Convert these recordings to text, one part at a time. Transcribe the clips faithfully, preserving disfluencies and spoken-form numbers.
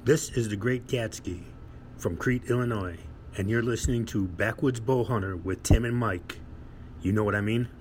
This is the Great Gatsby from Crete, Illinois, and you're listening to Backwoods Bowhunter with Tim and Mike. You know what I mean?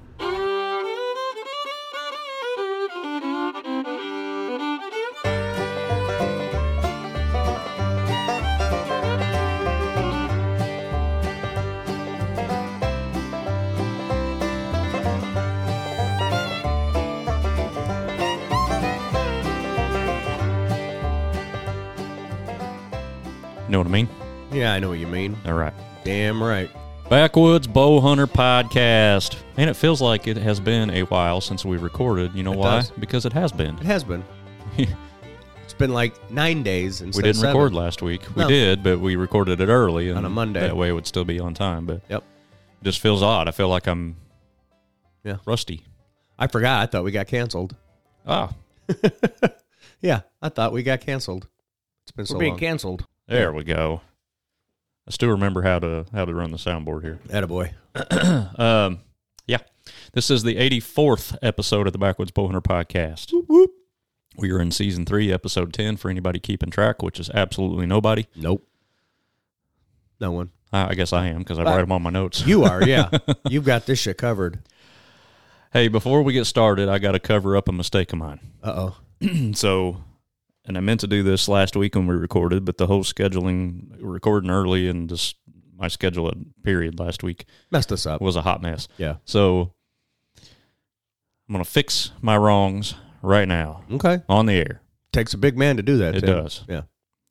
You know what I mean? Yeah, I know what you mean. All right. Damn right. Backwoods Bowhunter Podcast. Man, it feels like it has been a while since we recorded. You know It why? does. Because it has been. It has been. It's been like nine days instead We didn't of seven. record last week. We No. did, but we recorded it early. And On a Monday. That way it would still be on time. But Yep. it just feels odd. I feel like I'm Yeah. rusty. I forgot. I thought we got canceled. Ah, Yeah, I thought we got canceled. It's been so We're being long. canceled. there we go. I still remember how to how to run the soundboard here. Attaboy. Um, yeah, this is the eighty-fourth episode of the Backwoods Bowhunter Podcast. Whoop, whoop. We are in season three, episode ten. For anybody keeping track, which is absolutely nobody. Nope. No one. I, I guess I am because I Uh, write them on my notes. You are, yeah. You've got this shit covered. Hey, before we get started, I got to cover up a mistake of mine. Uh-oh. So, and I meant to do this last week when we recorded, but the whole scheduling, recording early, and just my schedule period last week Messed us up. was a hot mess. Yeah. So, I'm going to fix my wrongs right now Okay. on the air. Takes a big man to do that, It Tim. does. Yeah.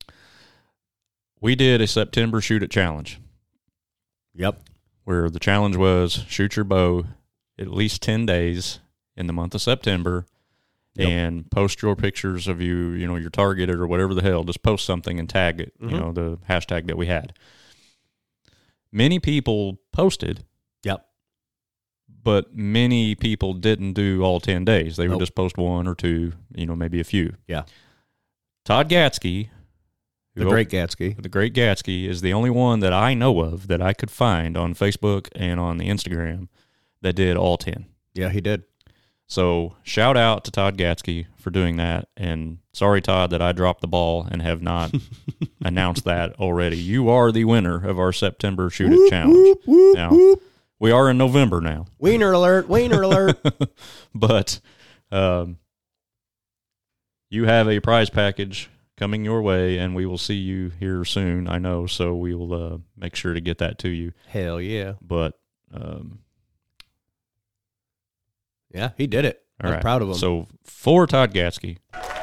We did a September Shoot It Challenge, Yep. where the challenge was shoot your bow at least ten days in the month of September. Yep. And post your pictures of you, you know, your targeted or whatever the hell. Just post something and tag it, Mhm. you know, the hashtag that we had. Many people posted, Yep. but many people didn't do all ten days. They would Nope. just post one or two, you know, maybe a few. Yeah. Todd Gatsky, The who- Great Gatsby. the Great Gatsky, is the only one that I know of that I could find on Facebook and on the Instagram that did all ten. Yeah, he did. So shout out to Todd Gatsky for doing that. And sorry, Todd, that I dropped the ball and have not announced that already. You are the winner of our September Shoot It Challenge. Whoop, whoop, Now, whoop. we are in November now, Wiener alert. Wiener alert. but um, you have a prize package coming your way, and we will see you here soon, I know. So we will uh, make sure to get that to you. Hell yeah. But um, Yeah, he did it. all I'm right. proud of him. So for Todd Gatsky,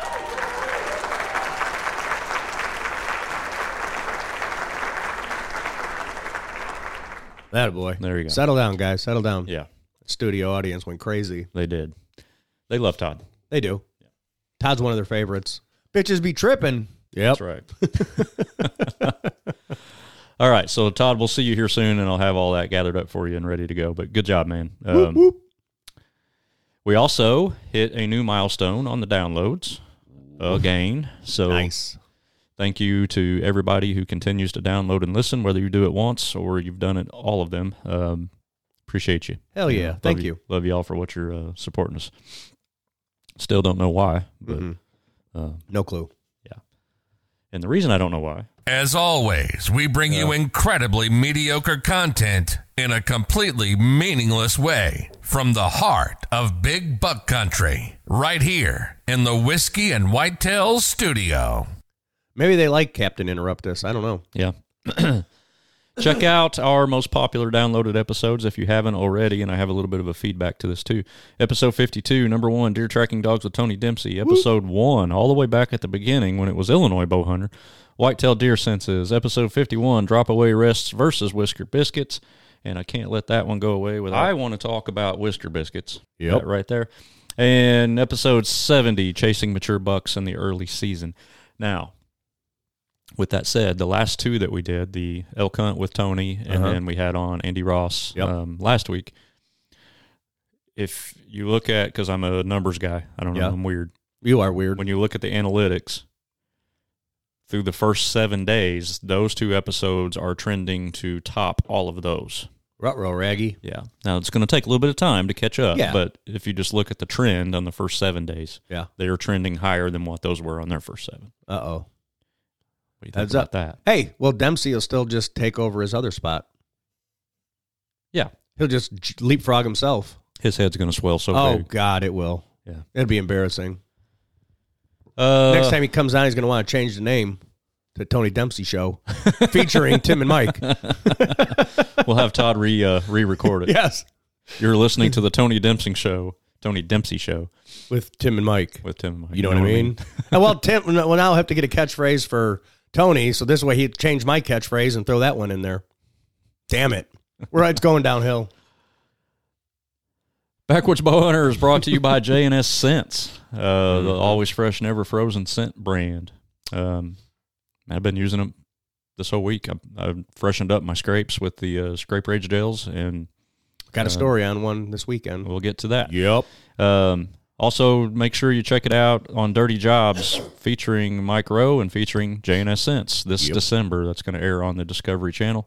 Attaboy. there you go. Settle down, guys. Settle down. Yeah, Studio audience went crazy. they did. They love Todd. They do. Todd's one of their favorites. Bitches be tripping. Yep. That's right. All right, so Todd, we'll see you here soon, and I'll have all that gathered up for you and ready to go. But good job, man. Whoop, Um, whoop. we also hit a new milestone on the downloads again. So Nice. thank you to everybody who continues to download and listen, whether you do it once or you've done it all of them. Um, appreciate you. Hell yeah. Love Thank you. Love you all for what you're uh, supporting us. Still don't know why, but Mhm. uh, No clue. and the reason I don't know why. As always, we bring you incredibly mediocre content in a completely meaningless way from the heart of Big Buck Country, right here in the Whiskey and Whitetails studio. Maybe they like Captain Interrupt Us. I don't know. Yeah. Check out our most popular downloaded episodes if you haven't already, and I have a little bit of a feedback to this too. Episode fifty-two, number one, Deer Tracking Dogs with Tony Dempsey. Episode one, all the way back at the beginning when it was Illinois Bowhunter. Whitetail Deer Senses. Episode fifty-one, Drop Away Rests versus Whisker Biscuits. And I can't let that one go away without. I want to talk about Whisker Biscuits. Yep. That right there. And episode seventy, Chasing Mature Bucks in the Early Season. Now, with that said, the last two that we did, the elk hunt with Tony, and Uh-huh. then we had on Andy Ross Yep. um, last week. If you look at, because I'm a numbers guy, I don't know, Yeah. I'm weird. You are weird. When you look at the analytics, through the first seven days, those two episodes are trending to top all of those. Ruh-roh, Raggy. Yeah. Now, it's going to take a little bit of time to catch up, Yeah. but if you just look at the trend on the first seven days, Yeah. they are trending higher than what those were on their first seven. Uh-oh. do you think Heads about up. that? Hey, well, Dempsey will still just take over his other spot. Yeah. He'll just j- leapfrog himself. His head's going to swell so Oh, big. God, it will. Yeah. It'd be embarrassing. Uh, Next time he comes on, he's going to want to change the name to Tony Dempsey Show, featuring Tim and Mike. we'll have Todd re uh, re-record it. Yes. You're listening to the Tony Dempsey Show, Tony Dempsey Show With Tim and Mike. with Tim and Mike. You know, what I mean? Uh, well, Tim, well, now I'll have to get a catchphrase for Tony, so this way he'd change my catchphrase and throw that one in there. Damn it. Where it's going downhill. Backwoods Bowhunter is brought to you by J and S Scents, uh, the always fresh, never frozen scent brand. Um, I've been using them this whole week. I've, I've freshened up my scrapes with the uh, Scrape Rage gels, and Got a story on one this weekend. we'll get to that. Yep. Um, also, make sure you check it out on Dirty Jobs, featuring Mike Rowe and featuring J and S Scents this Yep. December. That's going to air on the Discovery Channel.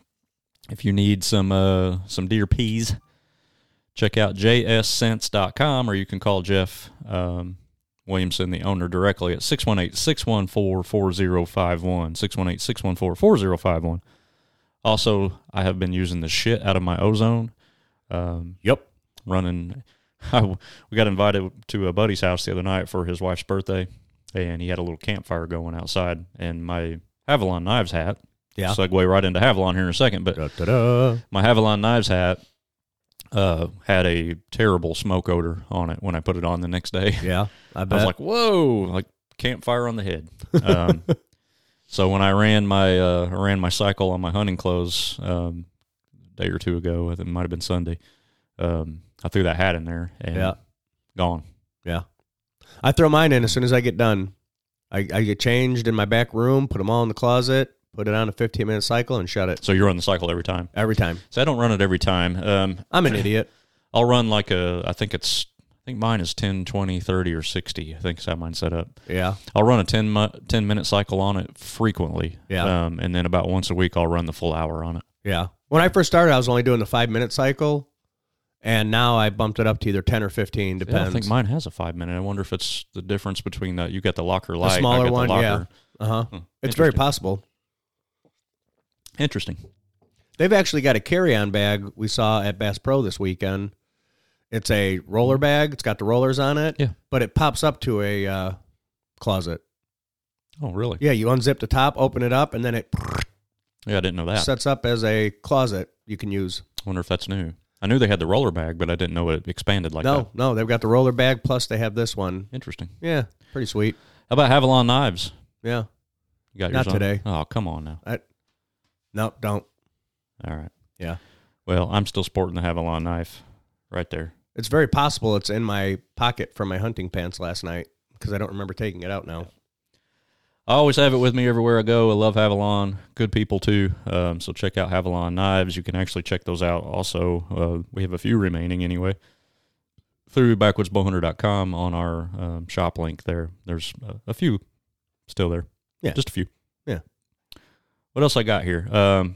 If you need some uh, some deer peas, check out j s scents dot com, or you can call Jeff um, Williamson, the owner, directly at six one eight, six one four, four zero five one, six one eight, six one four, four zero five one. Also, I have been using the shit out of my Ozone. Um, Yep. running. We got invited to a buddy's house the other night for his wife's birthday, and he had a little campfire going outside, and my Havalon Knives hat, Yeah. segue right into Havalon here in a second, but Da-da-da. my Havalon Knives hat uh, had a terrible smoke odor on it when I put it on the next day. Yeah. I I bet. was like, whoa, like campfire on the head. Um, so when I ran my uh, I ran my cycle on my hunting clothes um, a day or two ago, I think it might have been Sunday, um, I threw that hat in there and Yeah. gone. Yeah. I throw mine in as soon as I get done. I, I get changed in my back room, put them all in the closet, put it on a fifteen-minute cycle, and shut it So you run the cycle every time. every time. So I don't run it every time. Um, I'm an idiot. I'll run like a, I think it's, I think mine is ten, twenty, thirty, or sixty. I think is how mine's set up. Yeah. I'll run a ten, mu- ten minute cycle on it frequently. Yeah. Um, and then about once a week, I'll run the full hour on it. Yeah. When I first started, I was only doing the five-minute cycle, and now I bumped it up to either ten or fifteen, Yeah, depends. I think mine has a five minute. I wonder if it's the difference between the, you got the locker light. the I smaller got one, the yeah. locker. Uh-huh. Hmm, It's very interesting. possible. Interesting. They've actually got a carry-on bag we saw at Bass Pro this weekend. It's a roller bag. It's got the rollers on it. Yeah. But it pops up to a uh, closet. Oh, really? Yeah, you unzip the top, open it up, and then it Yeah, I didn't know that. sets up as a closet you can use. I wonder if that's new. I knew they had the roller bag, but I didn't know it expanded like no, that. no, they've got the roller bag, plus they have this one. Interesting. Yeah, pretty sweet. How about Havalon knives? Yeah. You got Not yours on? today. Oh, come on now. No, don't. All right. Yeah. Well, I'm still sporting the Havalon knife right there. It's very possible it's in my pocket from my hunting pants last night because I don't remember taking it out now. I always have it with me everywhere I go. I love Havalon. Good people, too. Um, so check out Havalon Knives. You can actually check those out also. Uh, we have a few remaining anyway. Through backwoods bow hunter dot com on our um, shop link there. There's a, a few still there. Yeah. Just a few. Yeah. What else I got here? Um,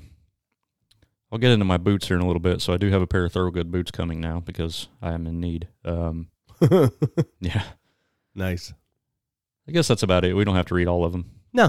I'll get into my boots here in a little bit. So I do have a pair of Thorogood boots coming now because I am in need. Um, yeah. Nice. I guess that's about it. We don't have to read all of them. No.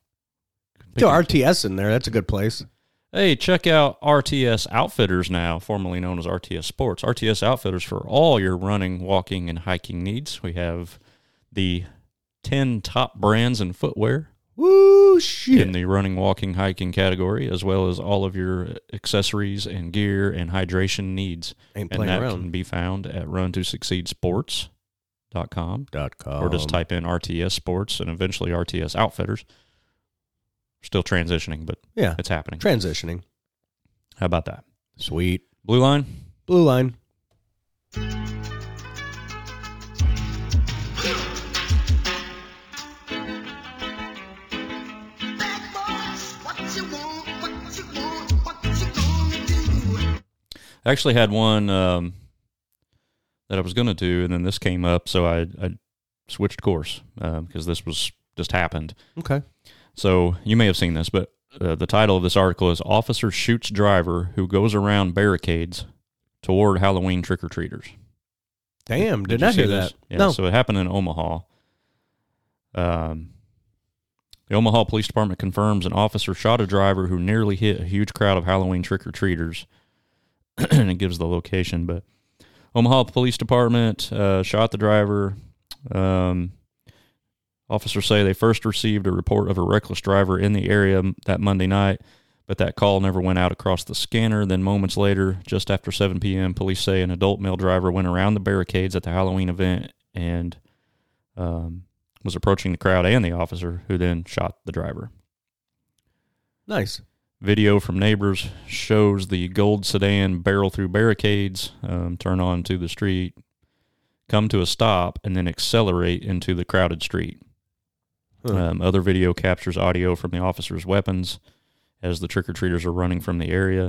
Throw R T S in there. That's a good place. Hey, check out R T S Outfitters now, formerly known as R T S Sports. R T S Outfitters for all your running, walking, and hiking needs. We have the ten top brands in footwear Woo, shit. in the running, walking, hiking category, as well as all of your accessories and gear and hydration needs. Ain't And playing that around. can be found at run to succeed sports dot com. Dot com. Or just type in R T S Sports and eventually R T S Outfitters. Still transitioning, but Yeah. it's happening. Transitioning. How about that? Sweet. Blue Line? Blue line. I actually had one um, that I was going to do, and then this came up, so I, I switched course because um, this was just happened. Okay. So you may have seen this, but uh, the title of this article is Officer Shoots Driver Who Goes Around Barricades Toward Halloween Trick-or-Treaters. Damn. Did, you not see hear this? that. Yeah, no. so it happened in Omaha. Um, The Omaha Police Department confirms an officer shot a driver who nearly hit a huge crowd of Halloween trick-or-treaters. And it gives the location, but Omaha Police Department uh, shot the driver. Um, officers say they first received a report of a reckless driver in the area that Monday night, but that call never went out across the scanner. Then moments later, just after seven p.m., police say an adult male driver went around the barricades at the Halloween event and um, was approaching the crowd and the officer, who then shot the driver. Nice. Video from neighbors shows the gold sedan barrel through barricades, um, turn onto the street, come to a stop, and then accelerate into the crowded street. Huh. Um, other video captures audio from the officer's weapons as the trick-or-treaters are running from the area.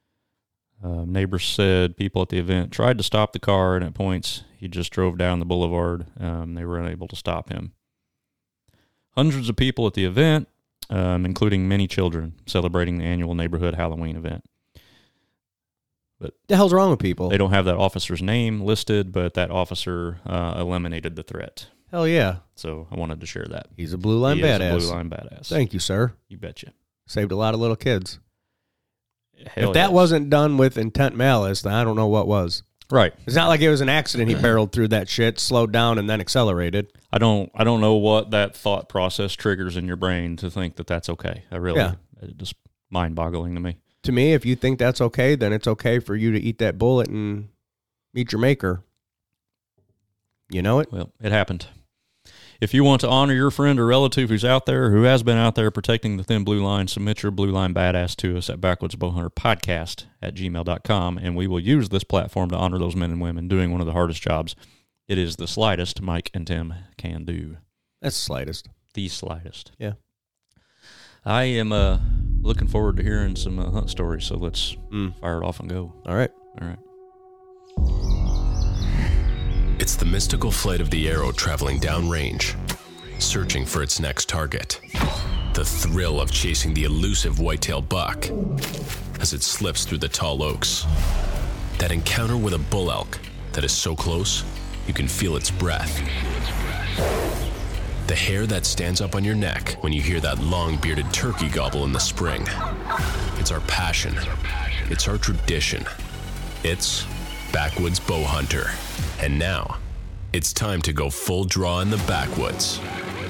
Um, neighbors said people at the event tried to stop the car, and at points he just drove down the boulevard. Um, they were unable to stop him. Hundreds of people at the event, um, including many children, celebrating the annual neighborhood Halloween event. But the hell's wrong with people? They don't have that officer's name listed, but that officer uh, eliminated the threat. Hell yeah. So I wanted to share that. He's a blue line he badass. Is a blue line badass. Thank you, sir. You betcha. Saved a lot of little kids. Hell if that yes. wasn't done with intent malice, then I don't know what was. Right. It's not like it was an accident. He barreled through that shit, slowed down, and then accelerated. I don't I don't know what that thought process triggers in your brain to think that that's okay. I really, Yeah. it's just mind-boggling to me. To me, if you think that's okay, then it's okay for you to eat that bullet and meet your maker. You know it? Well, it happened. If you want to honor your friend or relative who's out there, who has been out there protecting the thin blue line, submit your blue line badass to us at backwoods bowhunter podcast at gmail dot com, and we will use this platform to honor those men and women doing one of the hardest jobs it is the slightest Mike and Tim can do. That's the slightest. The slightest. Yeah. I am uh, looking forward to hearing some uh, hunt stories, so let's Mm. fire it off and go. All right. All right. It's the mystical flight of the arrow traveling downrange, searching for its next target. The thrill of chasing the elusive whitetail buck as it slips through the tall oaks. That encounter with a bull elk that is so close, you can feel its breath. The hair that stands up on your neck when you hear that long-bearded turkey gobble in the spring. It's our passion. It's our tradition. It's Backwoods Bowhunter. And now, it's time to go full draw in the backwoods.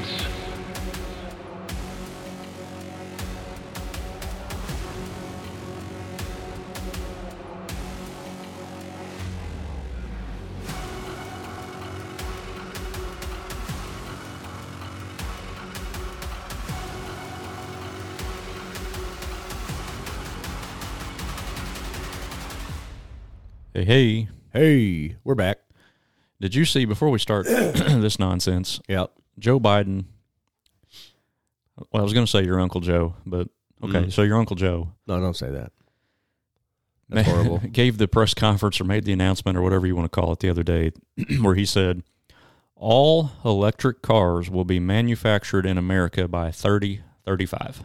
Hey, hey. Hey, we're back. Did you see, before we start this nonsense, Yep. Joe Biden, well, I was going to say your Uncle Joe, but okay, Mm. so your Uncle Joe No, don't say that. That's horrible. gave the press conference or made the announcement or whatever you want to call it the other day where he said, all electric cars will be manufactured in America by thirty thirty-five.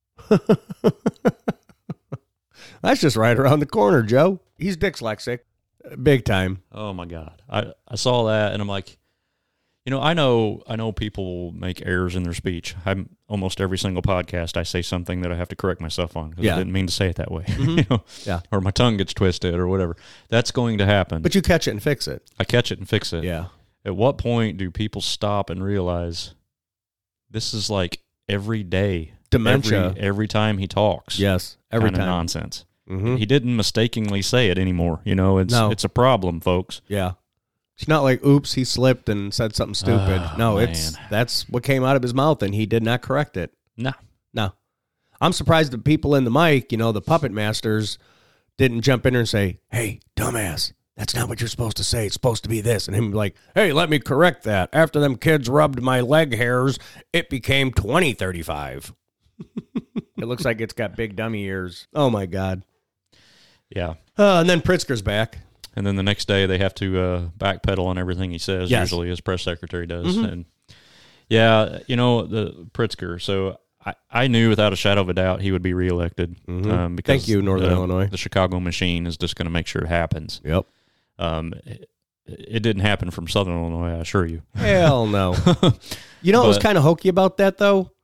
That's just right around the corner, Joe. He's dyslexic. Big time. Oh my God. I, I saw that and I'm like, you know, I know, I know people make errors in their speech. I'm almost every single podcast, I say something that I have to correct myself on because Yeah. I didn't mean to say it that way, Mhm. you know, Yeah. or my tongue gets twisted or whatever. That's going to happen. But you catch it and fix it. I catch it and fix it. Yeah. At what point do people stop and realize this is like every day, Dementia. every, every time he talks? Yes. Every kinda time. nonsense. Mm-hmm. He didn't mistakenly say it anymore. You know, it's No. it's a problem, folks. Yeah. It's not like, oops, he slipped and said something stupid. Oh, no, man. it's that's what came out of his mouth, and he did not correct it. Nah. No. I'm surprised the people in the mic, you know, the puppet masters, didn't jump in there and say, hey, dumbass, that's not what you're supposed to say. It's supposed to be this. And him like, hey, let me correct that. After them kids rubbed my leg hairs, it became twenty thirty-five. It looks like it's got big dummy ears. Oh, my God. Yeah. Uh, and then Pritzker's back. And then the next day they have to uh, backpedal on everything he says, Yes. usually as press secretary does. Mm-hmm. And yeah, you know, the Pritzker. So I, I knew without a shadow of a doubt he would be reelected. Mhm. Um, because Thank you, Northern the, Illinois. The Chicago machine is just going to make sure it happens. Yep. Um, it, it didn't happen from Southern Illinois, I assure you. Hell no. You know what was But- kind of hokey about that, though?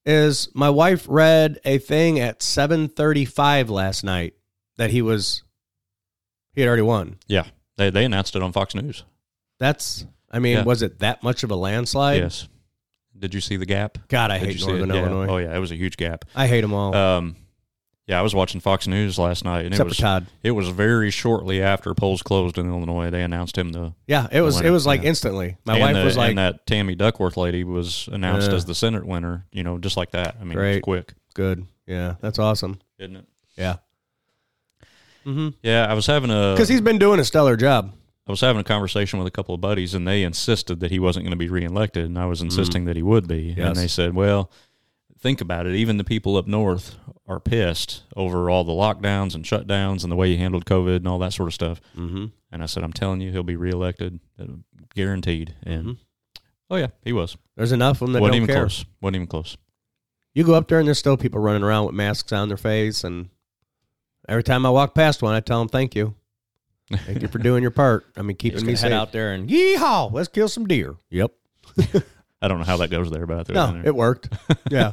is my wife read a thing at seven thirty-five last night that he was, he had already won. Yeah, they they announced it on Fox News. That's, I mean, Yeah. was it that much of a landslide? Yes. Did you see the gap? God, I Did hate you see Northern it? Yeah. Illinois. Oh yeah, it was a huge gap. I hate them all. Um, yeah, I was watching Fox News last night, and Except it was for Todd. it was very shortly after polls closed in Illinois. They announced him the Yeah, it was winner, it was like yeah. instantly. My and wife the- was like, and that Tammy Duckworth lady was announced Yeah. as the Senate winner. You know, just like that. I mean, it was Great. quick, good. Yeah, that's awesome. isn't it? Yeah. Mm-hmm. Yeah, I was having a Because he's been doing a stellar job. I was having a conversation with a couple of buddies, and they insisted that he wasn't going to be reelected, and I was insisting that he would be. Yes. And they said, well, think about it. Even the people up north are pissed over all the lockdowns and shutdowns and the way he handled COVID and all that sort of stuff. Mm-hmm. And I said, I'm telling you, he'll be reelected, uh, guaranteed. And, Mhm. oh, yeah, he was. There's enough of them that Wasn't don't even care. close. Wasn't even close. You go up there and there's still people running around with masks on their face, and every time I walk past one, I tell them thank you. Thank you for doing your part. I mean, keeping just me gonna safe. head out there and yeehaw, let's kill some deer. Yep. I don't know how that goes there, but I threw it in No, there. it worked. Yeah.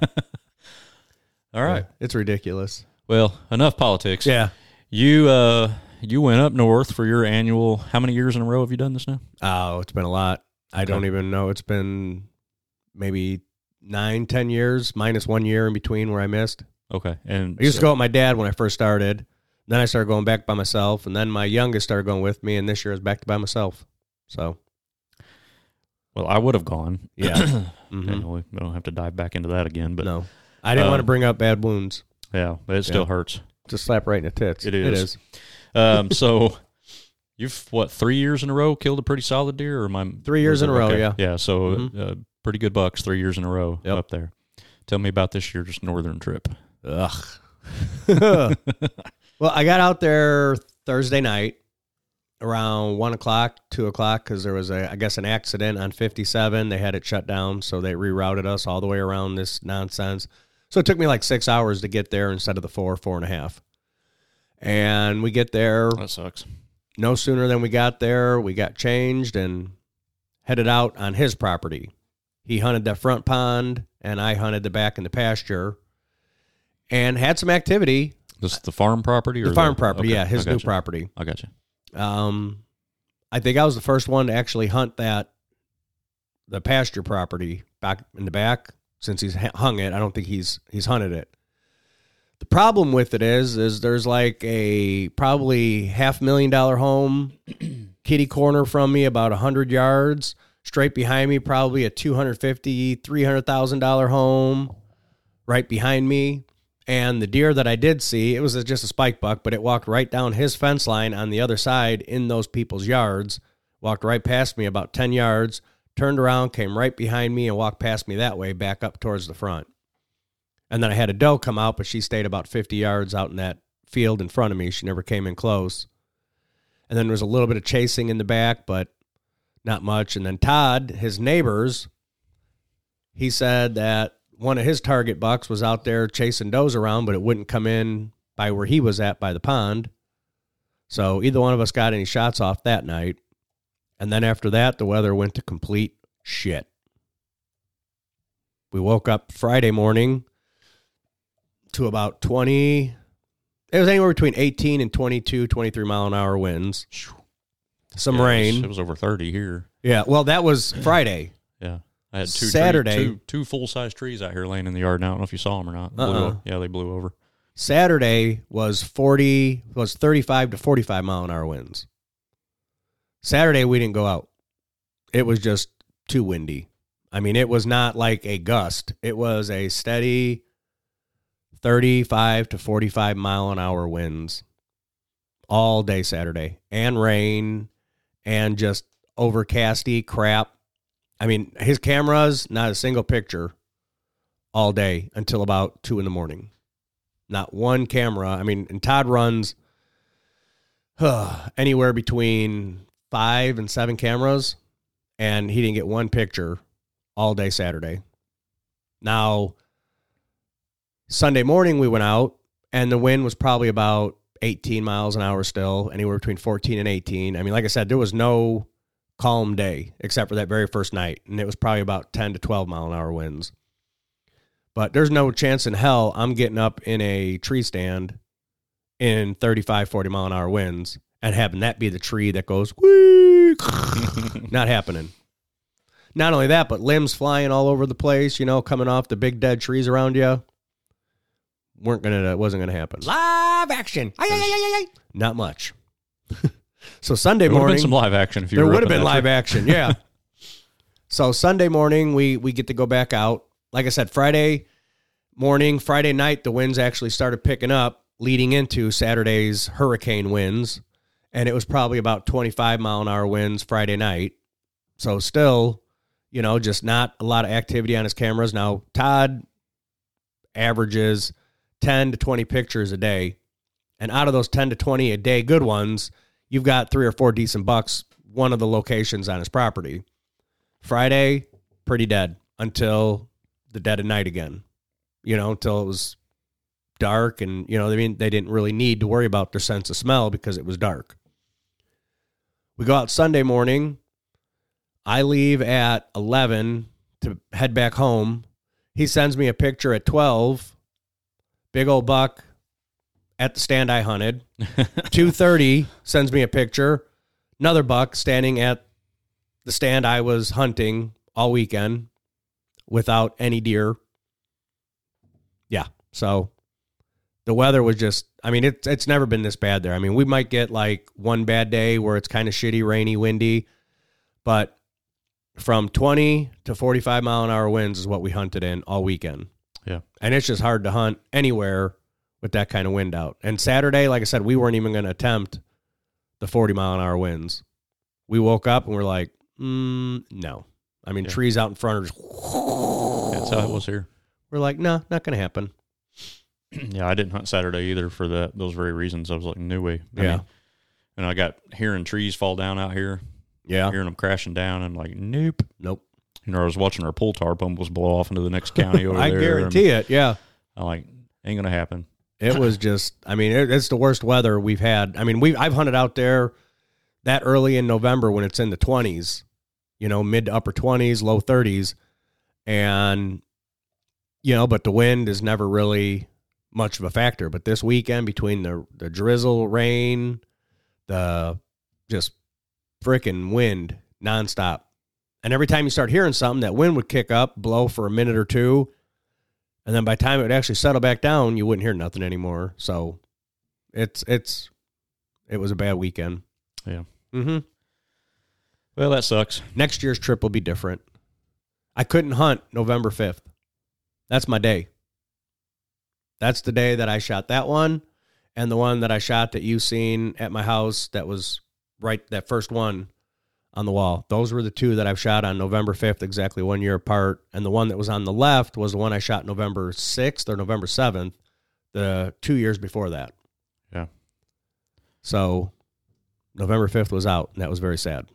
All right. It's ridiculous. Well, enough politics. Yeah. You uh, you went up north for your annual. How many years in a row have you done this now? Oh, it's been a lot. I Okay. don't even know. It's been maybe nine, ten years, minus one year in between where I missed. Okay. And I used so- to go with my dad when I first started. Then I started going back by myself, and then my youngest started going with me, and this year I was back to by myself. So, Well, I would have gone. yeah. You Mhm. know, we we don't have to dive back into that again, but No. I didn't Um, want to bring up bad wounds. yeah, but it still Yeah. hurts. Just slap right in the tits. It It is. is. Um, so you've what three years in a row killed a pretty solid deer, or am I Three years in a row, okay. yeah. yeah. So Mhm. uh, pretty good bucks, three years in a row Yep. up there. Tell me about this year's northern trip. Ugh. Well, I got out there Thursday night around one o'clock, two o'clock, because there was a, I guess, an accident on fifty-seven. They had it shut down, so they rerouted us all the way around this nonsense. So it took me like six hours to get there instead of the four, four and a half. And we get there That sucks. no sooner than we got there. We got changed and headed out on his property. He hunted that front pond, and I hunted the back in the pasture, and had some activity. This is the farm property, or The farm property, okay, yeah, his I new gotcha. property. I got you. Um, I think I was the first one to actually hunt that, the pasture property back in the back. Since he's ha- hung it, I don't think he's he's hunted it. The problem with it is, is there's like a probably half million dollar home, kitty corner from me, about a hundred yards. Straight behind me, probably a two hundred fifty, three hundred thousand dollar home. Right behind me. And the deer that I did see, it was just a spike buck, but it walked right down his fence line on the other side in those people's yards, walked right past me about ten yards, turned around, came right behind me, and walked past me that way, back up towards the front. And then I had a doe come out, but she stayed about fifty yards out in that field in front of me. She never came in close. And then there was a little bit of chasing in the back, but not much. And then Todd, his neighbors, he said that one of his target bucks was out there chasing does around, but it wouldn't come in by where he was at by the pond. So either one of us got any shots off that night. And then after that, the weather went to complete shit. We woke up Friday morning to about twenty. It was anywhere between eighteen and twenty-two, twenty-three mile an hour winds. Some Yeah, it was- rain. It was over thirty here. Yeah, well, that was Friday. Yeah. I had two Saturday- tree, two, two full size trees out here laying in the yard. Now I don't know if you saw them or not. Blew Uh-uh. o- yeah, they blew over. Saturday was forty, was thirty-five to forty-five mile an hour winds. Saturday we didn't go out. It was just too windy. I mean, it was not like a gust. It was a steady thirty-five to forty-five mile an hour winds all day Saturday, and rain, and just overcasty crap. I mean, his cameras, not a single picture all day until about two in the morning. Not one camera. I mean, and Todd runs uh, anywhere between five and seven cameras, and he didn't get one picture all day Saturday. Now, Sunday morning we went out, and the wind was probably about eighteen miles an hour still, anywhere between fourteen and eighteen. I mean, like I said, there was no calm day except for that very first night, and it was probably about ten to twelve mile an hour winds. But there's no chance in hell I'm getting up in a tree stand in thirty-five, forty mile an hour winds and having that be the tree that goes, whee, not happening. Not only that, but limbs flying all over the place, you know, coming off the big dead trees around you. Weren't gonna, it wasn't gonna happen. Live action. Ay, ay, ay, ay, ay. Not much. So Sunday There would have morning, been some live action if you there were would up have in been that live tree. action, yeah. So Sunday morning, we we get to go back out. Like I said, Friday morning, Friday night, the winds actually started picking up, leading into Saturday's hurricane winds, and it was probably about twenty-five mile an hour winds Friday night. So still, you know, just not a lot of activity on his cameras. Now, Todd averages ten to twenty pictures a day, and out of those ten to twenty a day good ones, you've got three or four decent bucks, one of the locations on his property. Friday, pretty dead until the dead of night again, you know, until it was dark. And, you know, I mean, they didn't really need to worry about their sense of smell because it was dark. We go out Sunday morning. I leave at eleven to head back home. He sends me a picture at twelve. Big old buck at the stand I hunted. two thirty sends me a picture. Another buck standing at the stand I was hunting all weekend without any deer. Yeah. So the weather was just, I mean, it's it's never been this bad there. I mean, we might get like one bad day where it's kind of shitty, rainy, windy, but from twenty to forty-five mile an hour winds is what we hunted in all weekend. Yeah. And it's just hard to hunt anywhere with that kind of wind out. And Saturday, like I said, we weren't even going to attempt the forty mile an hour winds. We woke up and we're like, mm, no. I mean, Yeah. trees out in front are just, That's how it was here. we're like, no, not going to happen. Yeah, I didn't hunt Saturday either for that those very reasons. I was like, no way. I Yeah. mean, and I got hearing trees fall down out here, Yeah. hearing them crashing down, and like, nope. Nope. You know, I was watching our pull tarp almost blow off into the next county over I there. guarantee it. Yeah. I'm like, ain't gonna happen. It was just, I mean, it, it's the worst weather we've had. I mean, we I've hunted out there that early in November when it's in the twenties, you know, mid to upper twenties, low thirties. And, you know, but the wind is never really much of a factor. But this weekend, between the, the drizzle, rain, the just freaking wind nonstop. And every time you start hearing something, that wind would kick up, blow for a minute or two. And then by the time it would actually settle back down, you wouldn't hear nothing anymore. So it's, it's, it was a bad weekend. Yeah. Mm-hmm. Well, that sucks. Next year's trip will be different. I couldn't hunt November fifth. That's my day. That's the day that I shot that one. And the one that I shot that you seen at my house that was right, that first one on the wall. Those were the two that I've shot on November fifth, exactly one year apart. And the one that was on the left was the one I shot November sixth or November seventh, the two years before that. Yeah. So November fifth was out, and that was very sad.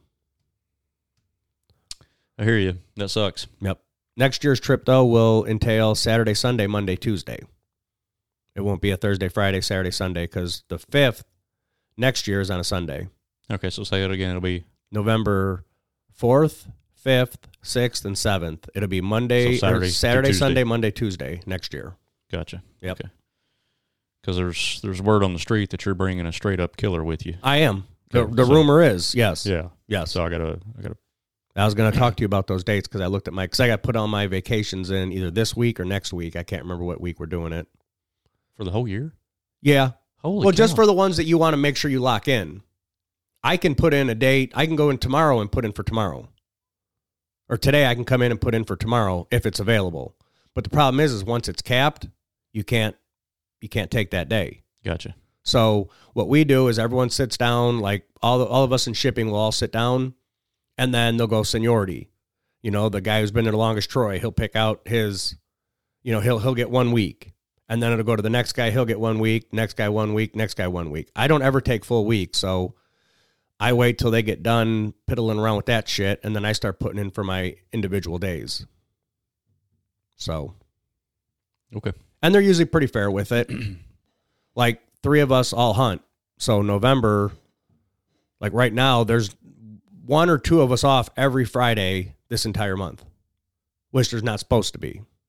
I hear you. That sucks. Yep. Next year's trip, though, will entail Saturday, Sunday, Monday, Tuesday. It won't be a Thursday, Friday, Saturday, Sunday, because the fifth next year is on a Sunday. Okay, so say it again. It'll be November fourth, fifth, sixth, and seventh. It'll be Monday, So Saturday or to Saturday, Tuesday. Sunday, Monday, Tuesday next year. gotcha. Yep. Okay. Because there's there's word on the street that you're bringing a straight up killer with you. I am. The, Okay, the so- rumor is, yes. Yeah. Yes. So I gotta I gotta. I was going to talk to you about those dates because I looked at my, because I got put all my vacations in either this week or next week. I can't remember what week we're doing it. For the whole year? Yeah. Holy Well, just cow. for the ones that you want to make sure you lock in. I can put in a date. I can go in tomorrow and put in for tomorrow. Or today I can come in and put in for tomorrow if it's available. But the problem is, is once it's capped, you can't, you can't take that day. Gotcha. So what we do is everyone sits down, like all the, all of us in shipping will all sit down, and then they'll go seniority. You know, the guy who's been there the longest, Troy, he'll pick out his, you know, he'll he'll get one week. And then it'll go to the next guy, he'll get one week, next guy one week, next guy one week. I don't ever take full weeks, so I wait till they get done piddling around with that shit, and then I start putting in for my individual days. So. Okay. And they're usually pretty fair with it. Like, three of us all hunt. So November, like right now, there's one or two of us off every Friday this entire month, which there's not supposed to be.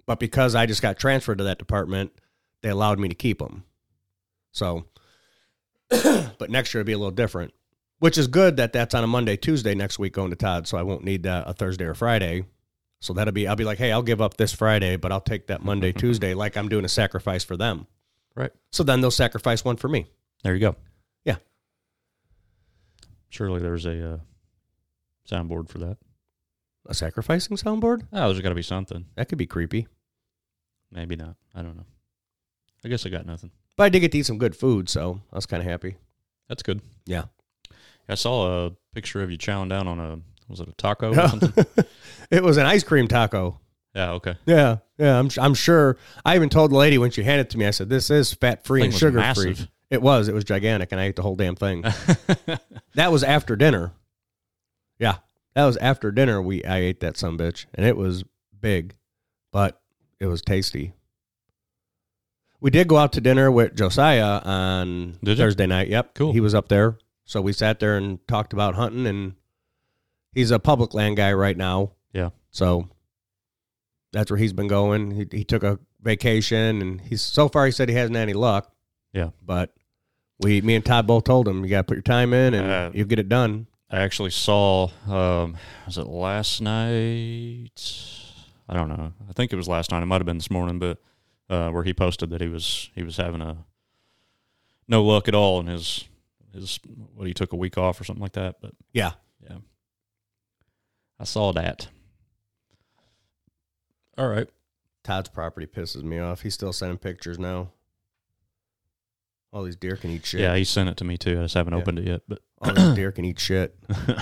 But because I just got transferred to that department, they allowed me to keep them. So, but next year it'll be a little different, which is good that that's on a Monday, Tuesday next week going to Todd. So I won't need that a Thursday or Friday. So that'll be, I'll be like, hey, I'll give up this Friday, but I'll take that Monday, Tuesday, like I'm doing a sacrifice for them. Right. So then they'll sacrifice one for me. There you go. Yeah. Surely there's a uh, soundboard for that. A sacrificing soundboard? Oh, there's got to be something. That could be creepy. Maybe not. I don't know. I guess I got nothing. But I did get to eat some good food, so I was kind of happy. That's good. Yeah. I saw a picture of you chowing down on a, was it a taco or something? It was an ice cream taco. Yeah, okay. Yeah, yeah. I'm I'm sure. I even told the lady when she handed it to me, I said, this is fat-free and was sugar-free. massive. It was. It was gigantic, and I ate the whole damn thing. That was after dinner. Yeah, that was after dinner. We I ate that sumbitch, and it was big, but it was tasty. We did go out to dinner with Josiah on Did you? Thursday night. Yep, Cool. He was up there, so we sat there and talked about hunting, and he's a public land guy right now. Yeah. So that's where he's been going. He he took a vacation, and he's so far he said he hasn't had any luck. Yeah. But we, me and Todd both told him, you got to put your time in, and Uh, you'll get it done. I actually saw, um, was it last night? I don't know. I think it was last night. It might have been this morning, but uh, where he posted that he was he was having a no luck at all in his his what he took a week off or something like that. But Yeah. yeah, I saw that. All right. Todd's property pisses me off. He's still sending pictures now. All these deer can eat shit. Yeah, he sent it to me too. I just haven't Yeah. opened it yet, but All these deer can eat shit.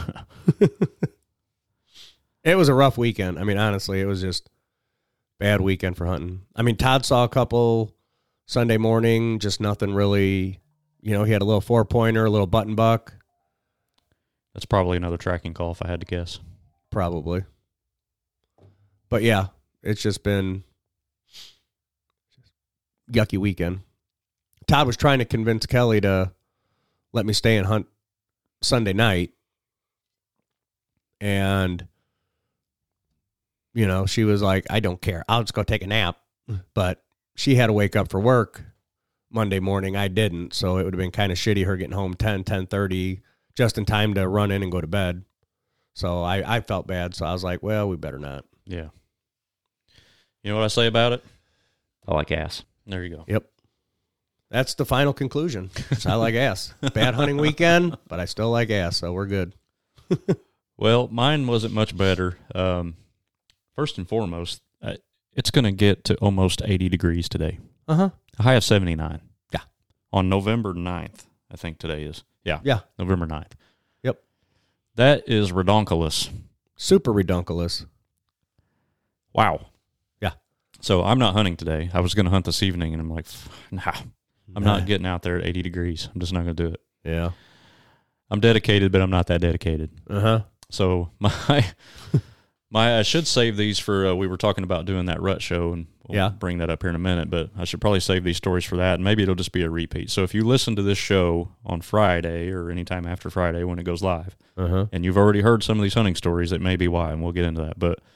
It was a rough weekend. I mean, honestly, it was just bad weekend for hunting. I mean, Todd saw a couple Sunday morning, just nothing really. You know, he had a little four pointer, a little button buck, that's probably another tracking call if I had to guess. probably. But yeah, it's just been yucky weekend. Todd was trying to convince Kelly to let me stay and hunt Sunday night. And, you know, she was like, I don't care. I'll just go take a nap. But she had to wake up for work Monday morning. I didn't. So it would have been kind of shitty her getting home ten, ten thirty, just in time to run in and go to bed. So I, I felt bad. So I was like, well, we better not. Yeah. You know what I say about it? I like ass. There you go. Yep. That's the final conclusion. So I like ass. Bad hunting weekend, but I still like ass, so we're good. Well, mine wasn't much better. Um, first and foremost, uh, it's going to get to almost eighty degrees today. Uh-huh. A high of seventy-nine. Yeah. On November ninth, I think today is. Yeah. Yeah. November ninth. Yep. That is redonkulous. Super redonkulous. Wow. Yeah. So I'm not hunting today. I was going to hunt this evening, and I'm like, nah, I'm not getting out there at eighty degrees. I'm just not going to do it. Yeah. I'm dedicated, but I'm not that dedicated. Uh-huh. So my my I should save these for uh, we were talking about doing that rut show, and we'll Yeah. bring that up here in a minute, but I should probably save these stories for that, and maybe it'll just be a repeat. So if you listen to this show on Friday or anytime after Friday when it goes live, Uh-huh. and you've already heard some of these hunting stories, that may be why, and we'll get into that. But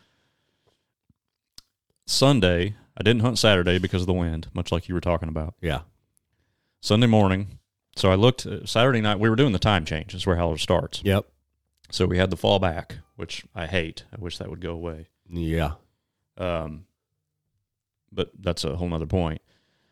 Sunday, I didn't hunt Saturday because of the wind, much like you were talking about. Yeah. Sunday morning, so I looked, uh, Saturday night, we were doing the time change. That's where Howler starts. Yep. So we had the fall back, which I hate. I wish that would go away. Yeah. Um, but that's a whole nother point.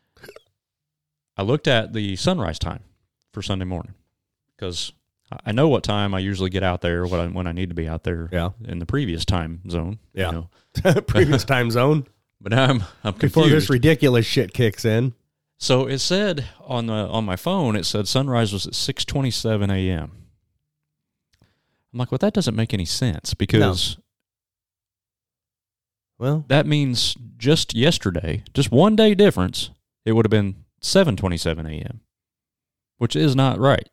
I looked at the sunrise time for Sunday morning because I know what time I usually get out there when I, when I need to be out there Yeah. in the previous time zone. Yeah. You know. Previous time zone. But now I'm, I'm Before confused. this ridiculous shit kicks in. So it said on the on my phone, it said sunrise was at six twenty-seven a.m. I'm like, well, that doesn't make any sense because Well, that means just yesterday, just one day difference, it would have been seven twenty-seven a.m., which is not right.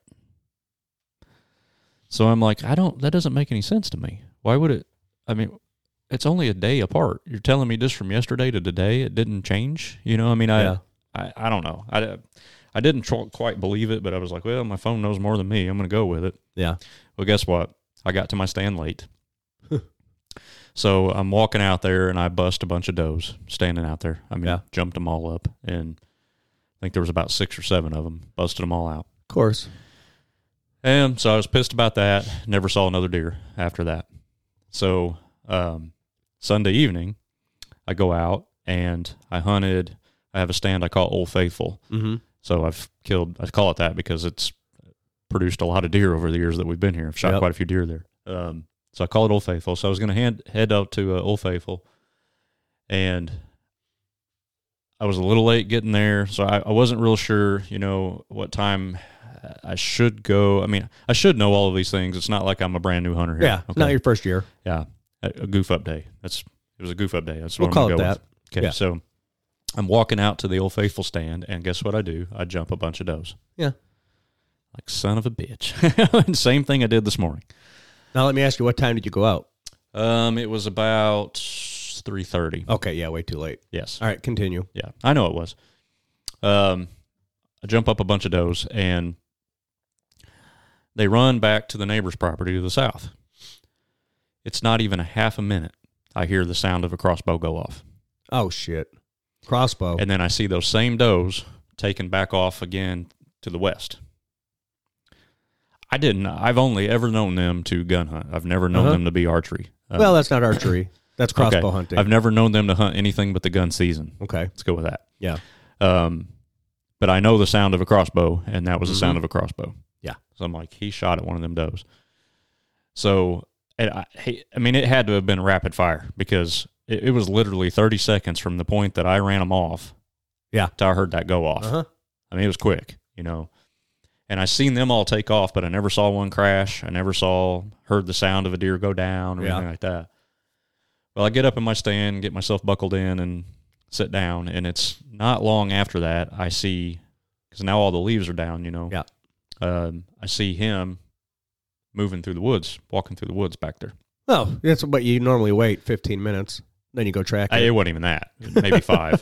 So I'm like, I don't, that doesn't make any sense to me. Why would it? I mean, it's only a day apart. You're telling me just from yesterday to today, it didn't change? You know, I mean, I, Yeah. I, I don't know. I, I didn't tr- quite believe it, but I was like, well, my phone knows more than me. I'm going to go with it. yeah. Well, guess what? I got to my stand late. So I'm walking out there, and I bust a bunch of does standing out there. I mean, Yeah. jumped them all up, and I think there was about six or seven of them. Busted them all out. Of course. And so I was pissed about that. Never saw another deer after that. So um, Sunday evening, I go out, and I hunted. I have a stand I call Old Faithful. Mm-hmm. So I've killed, I call it that because it's produced a lot of deer over the years that we've been here. I've shot Yep. quite a few deer there. Um, so I call it Old Faithful. So I was going to head out to uh, Old Faithful, and I was a little late getting there. So I, I wasn't real sure, you know, what time I should go. I mean, I should know all of these things. It's not like I'm a brand new hunter here. Yeah, it's not your first year. Yeah, a, a goof up day. That's It was a goof up day. That's We'll what call I'm it gonna go that. with. Okay, Yeah. so I'm walking out to the Old Faithful stand, and guess what I do? I jump a bunch of does. Yeah. Like son of a bitch. Same thing I did this morning. Now let me ask you, what time did you go out? Um, it was about three thirty. Okay, yeah, way too late. Yes. All right, continue. Yeah, I know it was. Um, I jump up a bunch of does, and they run back to the neighbor's property to the south. It's not even a half a minute. I hear the sound of a crossbow go off. Oh, shit. Crossbow. And then I see those same does taken back off again to the west. I didn't. I've only ever known them to gun hunt. I've never known Uh-huh. them to be archery. Uh, well, that's not archery. That's crossbow okay. hunting. I've never known them to hunt anything but the gun season. Okay. Let's go with that. Yeah. Um, but I know the sound of a crossbow, and that was the Mhm. sound of a crossbow. Yeah. So I'm like, he shot at one of them does. So, and I, he, I mean, it had to have been rapid fire because it, it was literally thirty seconds from the point that I ran them off. Yeah. Till I heard that go off. Uh-huh. I mean, it was quick, you know. And I seen them all take off, but I never saw one crash. I never saw, heard the sound of a deer go down or Yeah. anything like that. Well, I get up in my stand, get myself buckled in, and sit down. And it's not long after that I see, because now all the leaves are down, you know. Yeah. Um, I see him moving through the woods, walking through the woods back there. Oh, that's what you normally wait, fifteen minutes. Then you go track I, it. it wasn't even that, maybe five.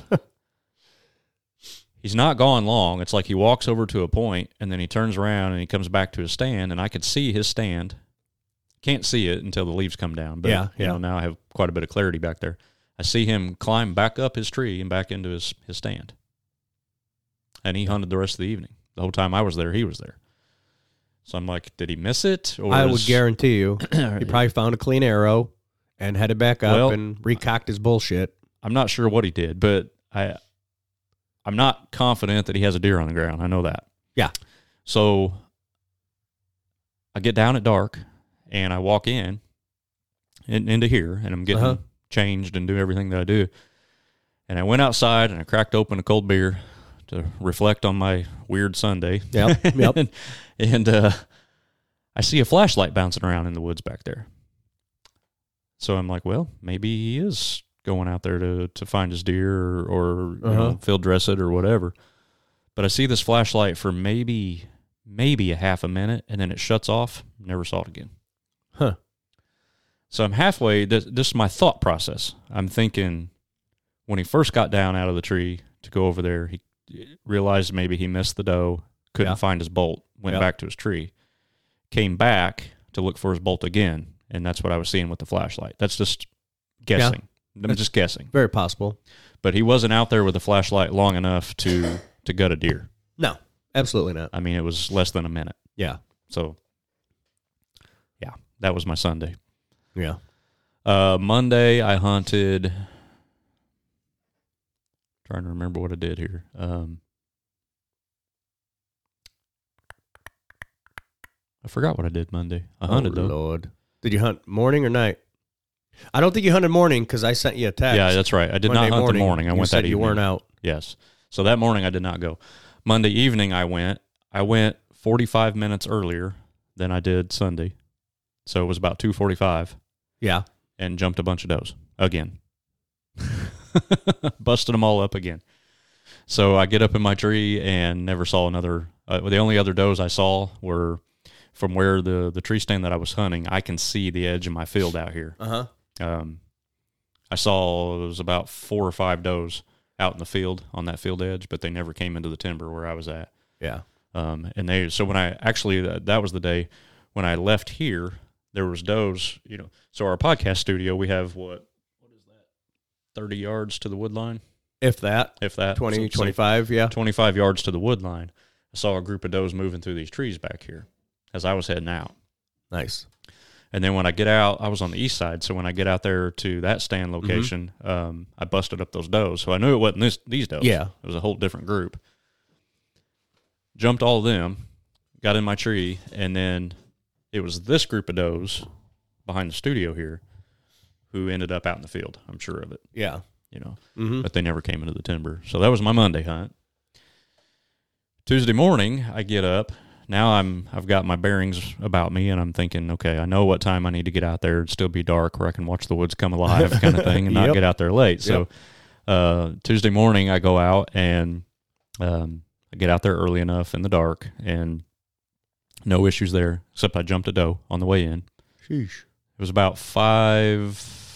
He's not gone long. It's like he walks over to a point, and then he turns around, and he comes back to his stand, and I could see his stand. Can't see it until the leaves come down. But, Yeah, you yeah. know, now I have quite a bit of clarity back there. I see him climb back up his tree and back into his, his stand. And he hunted the rest of the evening. The whole time I was there, he was there. So I'm like, did he miss it? Or I would is- guarantee you he probably found a clean arrow and headed back up Well, and recocked his bullshit. I'm not sure what he did, but I, I'm not confident that he has a deer on the ground. I know that. Yeah. So I get down at dark, and I walk in, in into here, and I'm getting Uh-huh. changed and do everything that I do. And I went outside, and I cracked open a cold beer to reflect on my weird Sunday. Yep, yep. and and uh, I see a flashlight bouncing around in the woods back there. So I'm like, well, maybe he is going out there to, to find his deer or, or you Uh-huh. know, field dress it or whatever. But I see this flashlight for maybe maybe a half a minute, and then it shuts off. Never saw it again. Huh. So I'm halfway. This, this is my thought process. I'm thinking when he first got down out of the tree to go over there, he realized maybe he missed the doe, couldn't Yeah. find his bolt, went Yeah. back to his tree, came back to look for his bolt again, and that's what I was seeing with the flashlight. That's just guessing. I'm That's- just guessing. Very possible. But he wasn't out there with a flashlight long enough to to gut a deer. No, absolutely not. I mean, it was less than a minute. Yeah. So, yeah, that was my Sunday. Yeah. Uh, Monday, I hunted. Trying to remember what I did here. Um, I forgot what I did Monday. I hunted oh, though. Lord. Did you hunt morning or night? I don't think you hunted morning because I sent you a text. Yeah, that's right. I did Monday not hunt the morning. I you went said that you evening. weren't out. Yes. So that morning I did not go. Monday evening I went. I went forty-five minutes earlier than I did Sunday. So it was about two forty-five. Yeah. And jumped a bunch of does again. Busted them all up again. So I get up in my tree and never saw another. Uh, the only other does I saw were from where the, the tree stand that I was hunting. I can see the edge of my field out here. Uh-huh. Um, I saw it was about four or five does out in the field on that field edge, but they never came into the timber where I was at. Yeah. Um, and they, so when I actually, that, that was the day when I left here, there was does, you know. So our podcast studio, we have what, what is that? thirty yards to the wood line? If that. If that. twenty, So- so twenty-five, yeah. twenty-five yards to the wood line. I saw a group of does moving through these trees back here as I was heading out. Nice. And then when I get out, I was on the east side, so when I get out there to that stand location, mm-hmm. um, I busted up those does. So I knew it wasn't this, these does. Yeah. It was a whole different group. Jumped all of them, got in my tree, and then it was this group of does behind the studio here who ended up out in the field. I'm sure of it. Yeah. You know, mm-hmm. but they never came into the timber. So that was my Monday hunt. Tuesday morning, I get up. Now I'm, I've got my bearings about me, and I'm thinking, okay, I know what time I need to get out there and still be dark where I can watch the woods come alive kind of thing and not Yep. get out there late. So Yep. uh, Tuesday morning, I go out, and um, I get out there early enough in the dark, and no issues there, except I jumped a doe on the way in. Sheesh. It was about five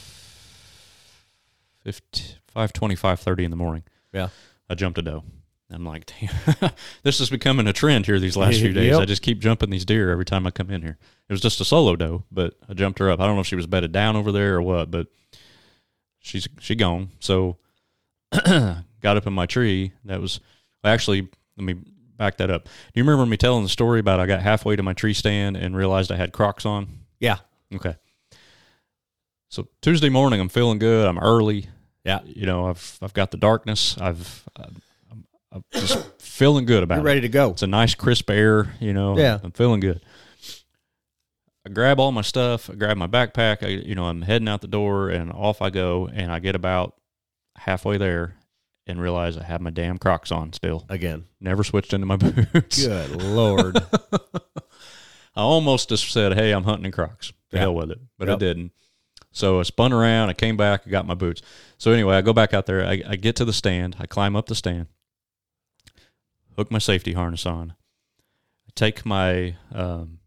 fifty, five twenty, five thirty in the morning. Yeah. I jumped a doe. I'm like, damn, this is becoming a trend here these last few days. Yep. I just keep jumping these deer every time I come in here. It was just a solo doe, but I jumped her up. I don't know if she was bedded down over there or what, but she's she gone. So got up in my tree. That was actually, let me back that up. Do you remember me telling the story about I got halfway to my tree stand and realized I had Crocs on? Yeah. Okay. So Tuesday morning, I'm feeling good. I'm early. Yeah. You know, I've I've got the darkness. I've I'm, I'm just feeling good about You're it. ready to go. It's a nice crisp air. You know. Yeah. I'm feeling good. I grab all my stuff. I grab my backpack. I, you know, I'm heading out the door, and off I go. And I get about halfway there, and realize I have my damn Crocs on still. Again. Never switched into my boots. Good Lord. I almost just said, hey, I'm hunting in Crocs. The Yeah. hell with it. But Yep. I didn't. So I spun around. I came back. I got my boots. So anyway, I go back out there. I, I get to the stand. I climb up the stand. Hook my safety harness on. I take my, um,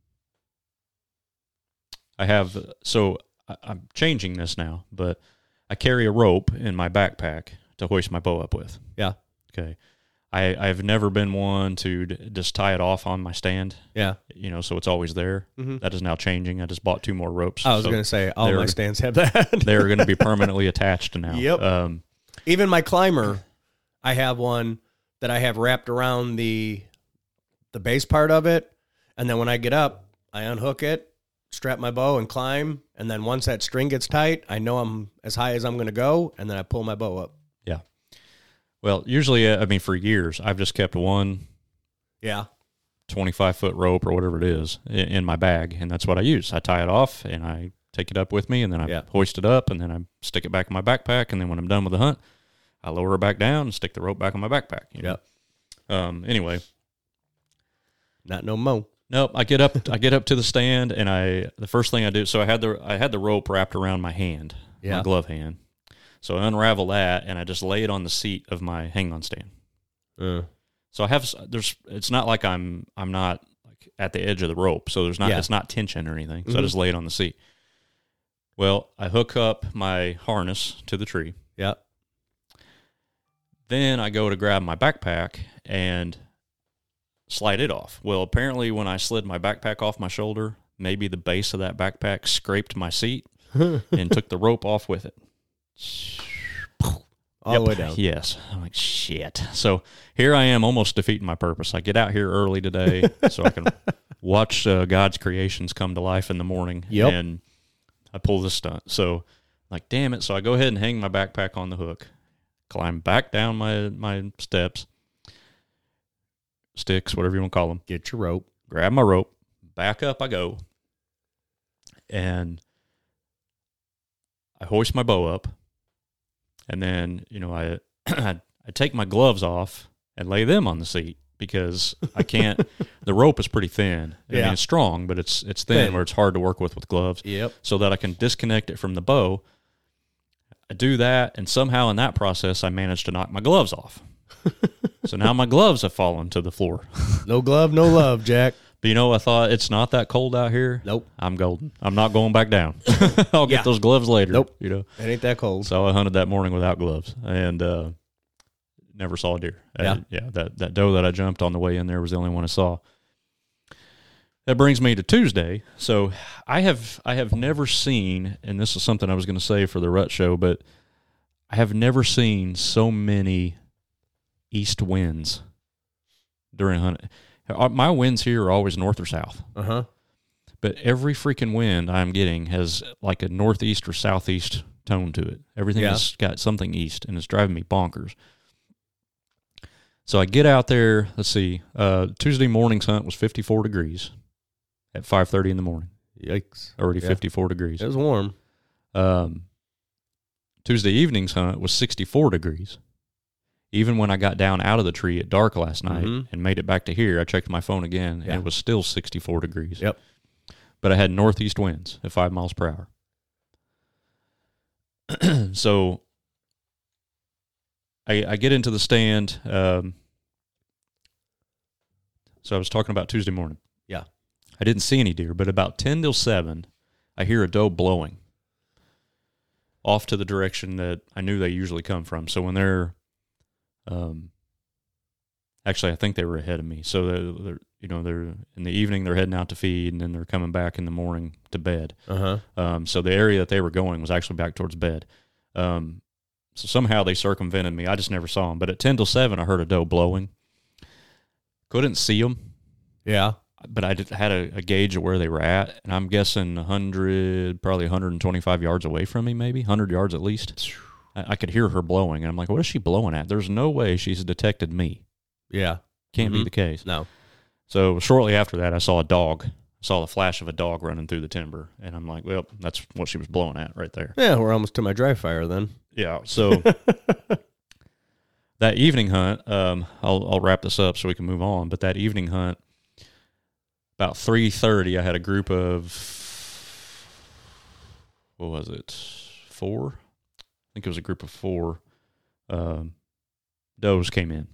I have, so I, I'm changing this now, but I carry a rope in my backpack to hoist my bow up with. Yeah. Okay. I, I've never been one to d- just tie it off on my stand, Yeah. you know, so it's always there. Mm-hmm. That is now changing. I just bought two more ropes. I was so going to say, all they're- my stands have that. they're going to be permanently attached now. Yep. Um, Even my climber, I have one that I have wrapped around the the base part of it, and then when I get up, I unhook it, strap my bow, and climb. And then once that string gets tight, I know I'm as high as I'm going to go, and then I pull my bow up. yeah. Well, usually, uh, I mean, for years, I've just kept one Yeah. twenty-five foot rope or whatever it is in, in my bag, and that's what I use. I tie it off, and I take it up with me, and then I Yeah. hoist it up, and then I stick it back in my backpack, and then when I'm done with the hunt, I lower it back down and stick the rope back in my backpack. You know? Um. Anyway, Not no mo. nope. I get up. I get up to the stand, and I the first thing I do. So I had the I had the rope wrapped around my hand, Yeah. my glove hand. So I unravel that, and I just lay it on the seat of my hang-on stand. Uh, So I have s- there's it's not like I'm I'm not like at the edge of the rope, so there's not Yeah. it's not tension or anything. So Mhm. I just lay it on the seat. Well, I hook up my harness to the tree. yeah. Then I go to grab my backpack and slide it off. Well, apparently when I slid my backpack off my shoulder, maybe the base of that backpack scraped my seat and took the rope off with it. All Yep. the way down. Yes. I'm like, shit. So here I am almost defeating my purpose. I get out here early today so I can watch uh, God's creations come to life in the morning. Yep. And I pull this stunt. So, like, damn it. So I go ahead and hang my backpack on the hook, climb back down my, my steps, sticks, whatever you want to call them, Get your rope. grab my rope, back up I go, and I hoist my bow up. And then, you know, I, I I take my gloves off and lay them on the seat because I can't. The rope is pretty thin. I Yeah. mean, it's strong, but it's it's thin, Thin. where it's hard to work with with gloves. Yep. So that I can disconnect it from the bow. I do that, and somehow in that process, I managed to knock my gloves off. So now my gloves have fallen to the floor. No glove, no love, Jack. But you know, I thought it's not that cold out here. Nope. I'm golden. I'm not going back down. I'll get Yeah. those gloves later. Nope. You know. It ain't that cold. So I hunted that morning without gloves and uh, never saw a deer. Yeah. Uh, yeah. That that doe that I jumped on the way in there was the only one I saw. that brings me to Tuesday. So I have I have never seen, and this is something I was going to say for the Rut Show, but I have never seen so many east winds during hunting. My winds here are always north or south. Uh-huh. But every freaking wind I'm getting has like a northeast or southeast tone to it. Everything Yeah. has got something east, and it's driving me bonkers. So I get out there, let's see, uh, Tuesday morning's hunt was fifty-four degrees at five thirty in the morning. Yikes. Already Yeah. fifty-four degrees. It was warm. Um, Tuesday evening's hunt was sixty-four degrees. Even when I got down out of the tree at dark last night Mhm. and made it back to here, I checked my phone again, Yeah. and it was still sixty-four degrees. Yep. But I had northeast winds at five miles per hour. So I, I get into the stand. Um, so I was talking about Tuesday morning. Yeah. I didn't see any deer, but about ten till seven, I hear a doe blowing off to the direction that I knew they usually come from. So when they're, um, actually, I think they were ahead of me. So they're, they're, you know, they're in the evening, they're heading out to feed, and then they're coming back in the morning to bed. Uh-huh. Um, so the area that they were going was actually back towards bed. Um, so somehow they circumvented me. I just never saw them. But at ten till seven, I heard a doe blowing. Couldn't see them, Yeah. but I did, had a, a gauge of where they were at, and I'm guessing one hundred, probably one hundred twenty-five yards away from me, maybe one hundred yards at least. I, I could hear her blowing, and I'm like, what is she blowing at? There's no way she's detected me. Yeah. Can't be Mhm. the case. No. So shortly after that, I saw a dog. I saw the flash of a dog running through the timber, and I'm like, well, that's what she was blowing at right there. Yeah, we're almost to my dry fire then. Yeah, so that evening hunt, um, I'll, I'll wrap this up so we can move on, but that evening hunt, about three thirty, I had a group of, what was it, four? I think it was a group of four um, does came in.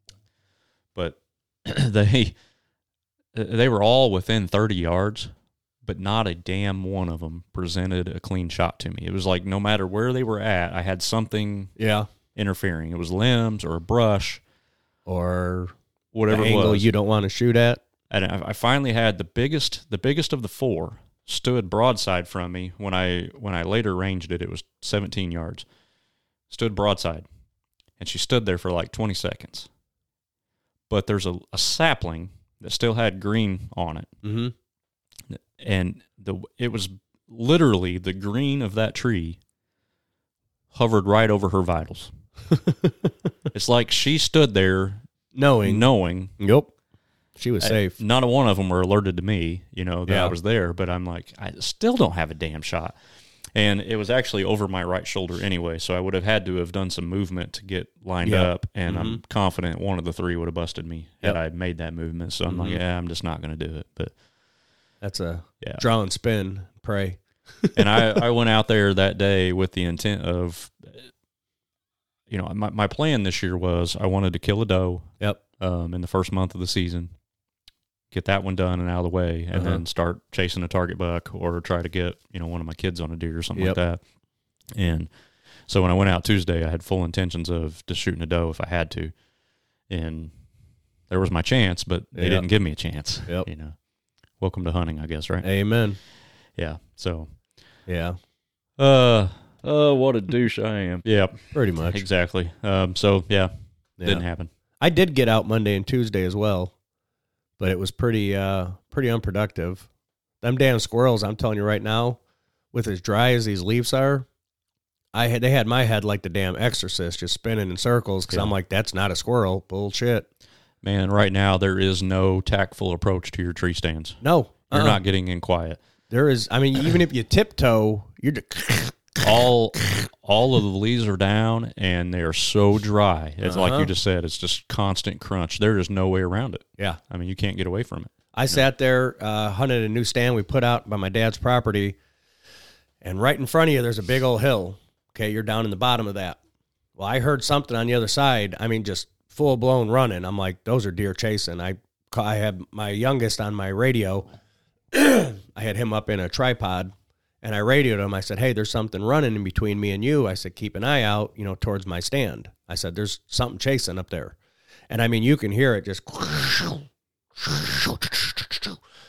But they they were all within thirty yards, but not a damn one of them presented a clean shot to me. It was like no matter where they were at, I had something Yeah. interfering. It was limbs or a brush, Or whatever the it angle was. you don't want to shoot at. And I, I finally had the biggest, the biggest of the four stood broadside from me. When I when I later ranged it, it was seventeen yards. Stood broadside, and she stood there for like twenty seconds. But there's a, a sapling that still had green on it, Mm-hmm. and the it was literally the green of that tree hovered right over her vitals. It's like she stood there Knowing. knowing. Yep. She was I- safe. Not a one of them were alerted to me, you know, that Yeah. I was there, but I'm like, I still don't have a damn shot. And it was actually over my right shoulder anyway, so I would have had to have done some movement to get lined Yep. up, and I'm confident one of the three would have busted me had Yep. I made that movement. So I'm like, Mhm. yeah, I'm just not going to do it. But That's a yeah. draw and spin. Pray. And I, I went out there that day with the intent of, you know, my, my plan this year was I wanted to kill a doe Yep. um, in the first month of the season, get that one done and out of the way, and Uh-huh. then start chasing a target buck or try to get, you know, one of my kids on a deer or something Yep. like that. And so when I went out Tuesday, I had full intentions of just shooting a doe if I had to. And there was my chance, but they Yep. didn't give me a chance. Yep. You know, welcome to hunting, I guess, right? Amen. Yeah. So, Yeah. uh, uh, what a douche I am. Yeah, Pretty much. exactly. Um, so yeah, Yeah. didn't happen. I did get out Monday and Tuesday as well, but it was pretty uh pretty unproductive. Them damn squirrels, I'm telling you right now, with as dry as these leaves are, I had they had my head like the damn Exorcist, just spinning in circles because Yeah. I'm like, that's not a squirrel. Bullshit. Man, right now there is no tactful approach to your tree stands. No, You're uh-uh. not getting in quiet. There is. I mean, even if you tiptoe, you're. Just all all of the leaves are down and they are so dry. It's like Uh-huh. you just said, it's just constant crunch. There is no way around it. yeah. I mean, you can't get away from it. I sat there, uh, hunted a new stand we put out by my dad's property, and right in front of you, there's a big old hill. Okay, you're down in the bottom of that. Well, I heard something on the other side. I mean, just full blown running. I'm like, those are deer chasing. I I had my youngest on my radio. I had him up in a tripod, and I radioed him. I said, hey, there's something running in between me and you. I said, keep an eye out, you know, towards my stand. I said, there's something chasing up there. And I mean, you can hear it just,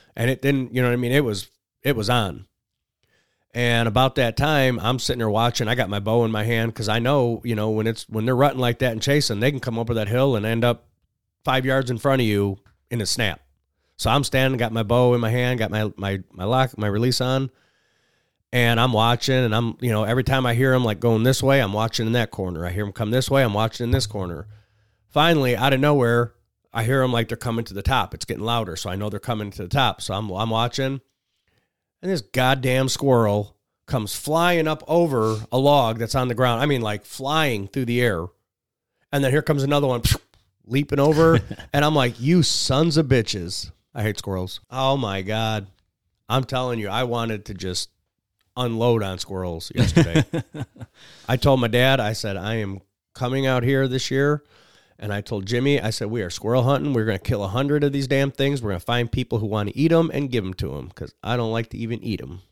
And it didn't, you know what I mean? It was, it was on. And about that time, I'm sitting there watching. I got my bow in my hand because I know, you know, when it's when they're rutting like that and chasing, they can come over that hill and end up five yards in front of you in a snap. So I'm standing, got my bow in my hand, got my my my lock, my release on, and I'm watching. And I'm, you know, every time I hear them like going this way, I'm watching in that corner. I hear them come this way, I'm watching in this corner. Finally, out of nowhere, I hear them like they're coming to the top. It's getting louder, so I know they're coming to the top. So I'm I'm watching. And this goddamn squirrel comes flying up over a log that's on the ground. I mean, like flying through the air. And then here comes another one leaping over. And I'm like, you sons of bitches. I hate squirrels. Oh, my God. I'm telling you, I wanted to just unload on squirrels yesterday. I told my dad, I said, I am coming out here this year. And I told Jimmy, I said, we are squirrel hunting. We're going to kill a hundred of these damn things. We're going to find people who want to eat them and give them to them because I don't like to even eat them.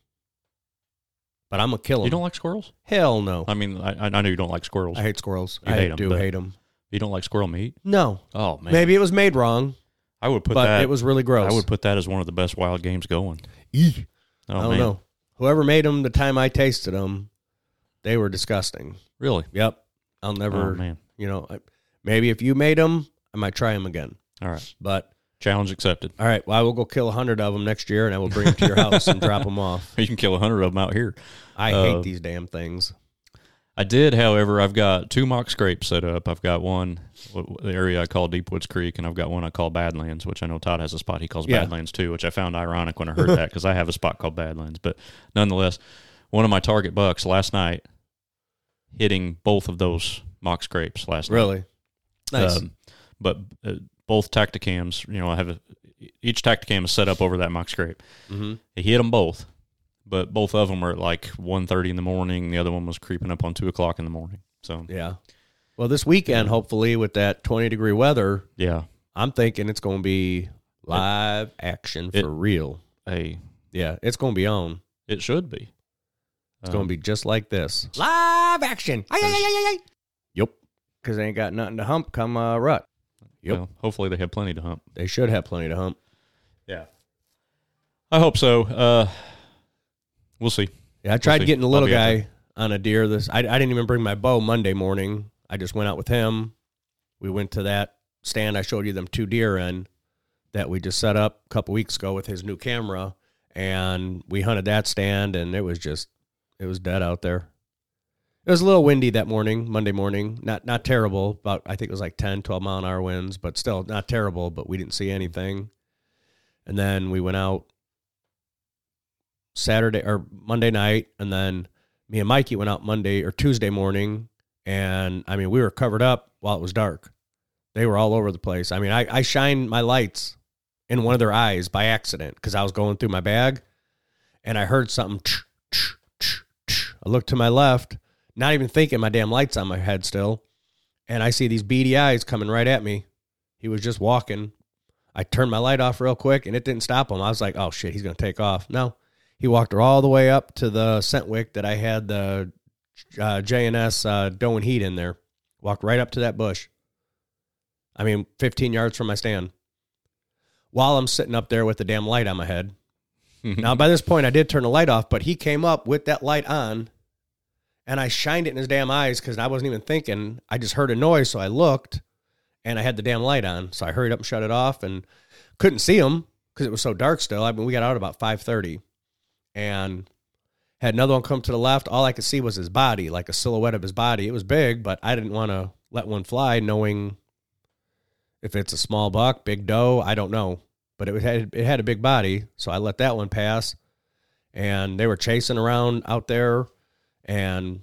But I'm going to kill them. You don't like squirrels? Hell no. I mean, I, I know you don't like squirrels. I hate squirrels. You I hate 'em, do but- hate them. You don't like squirrel meat? No. Oh, man. Maybe it was made wrong, I would put but that. it was really gross. I would put that as one of the best wild games going. Eek. Oh, I don't man. know. Whoever made them, the time I tasted them, they were disgusting. Really? Yep. I'll never, Oh, man. you know, I, maybe if you made them, I might try them again. All right. But, Challenge accepted. all right, well, I will go kill a hundred of them next year, and I will bring them to your house and drop them off. You can kill a hundred of them out here. I Uh, hate these damn things. I did, however, I've got two mock scrapes set up. I've got one, what- the area I call Deep Woods Creek, and I've got one I call Badlands, which I know Todd has a spot he calls Yeah. Badlands too, which I found ironic when I heard that because I have a spot called Badlands. But nonetheless, one of my target bucks last night hitting both of those mock scrapes last night. Really? Nice. Um, but uh, both Tacticams, you know, I have a, each Tacticam is set up over that mock scrape. Mm-hmm. He hit them both, but both of them were at like one thirty in the morning. The other one was creeping up on two o'clock in the morning. So, Yeah. Well, this weekend, hopefully, with that twenty-degree weather, yeah, I'm thinking it's going to be live action for it- real. hey, Yeah, it's going to be on. it should be. It's going to be just like this. Live action. Ay, ay, ay, ay, ay. Yep. Because they ain't got nothing to hump come uh, rut. Yep. Well, hopefully they have plenty to hump. They should have plenty to hump. Yeah. I hope so. Uh, we'll see. Yeah, I tried see. getting a I'll little be out guy on a deer. This I, I didn't even bring my bow Monday morning. I just went out with him. We went to that stand I showed you them two deer in that we just set up a couple weeks ago with his new camera, and we hunted that stand, and it was just it was dead out there. It was a little windy that morning, Monday morning. Not not terrible. About I think it was like ten, twelve mile an hour winds, but still not terrible. But we didn't see anything. And then we went out Saturday or Monday night, and then me and Mikey went out Monday or Tuesday morning, and I mean we were covered up while it was dark. They were all over the place. I mean, I, I shined my lights in one of their eyes by accident because I was going through my bag, and I heard something. Tch, tch, tch, tch. I looked to my left, not even thinking my damn light's on my head still, and I see these beady eyes coming right at me. He was just walking. I turned my light off real quick, and it didn't stop him. I was like, oh, shit, he's going to take off. No. He walked all the way up to the scent wick that I had the uh, J and S uh, doe and heat in there. Walked right up to that bush. I mean, fifteen yards from my stand. While I'm sitting up there with the damn light on my head. Now, by this point, I did turn the light off, but he came up with that light on, and I shined it in his damn eyes because I wasn't even thinking. I just heard a noise, so I looked, and I had the damn light on. So I hurried up and shut it off and couldn't see him because it was so dark still. I mean, we got out about five thirty. And had another one come to the left. All I could see was his body, like a silhouette of his body. It was big, but I didn't want to let one fly knowing if it's a small buck, big doe, I don't know. But it had, it had a big body, so I let that one pass. And they were chasing around out there, and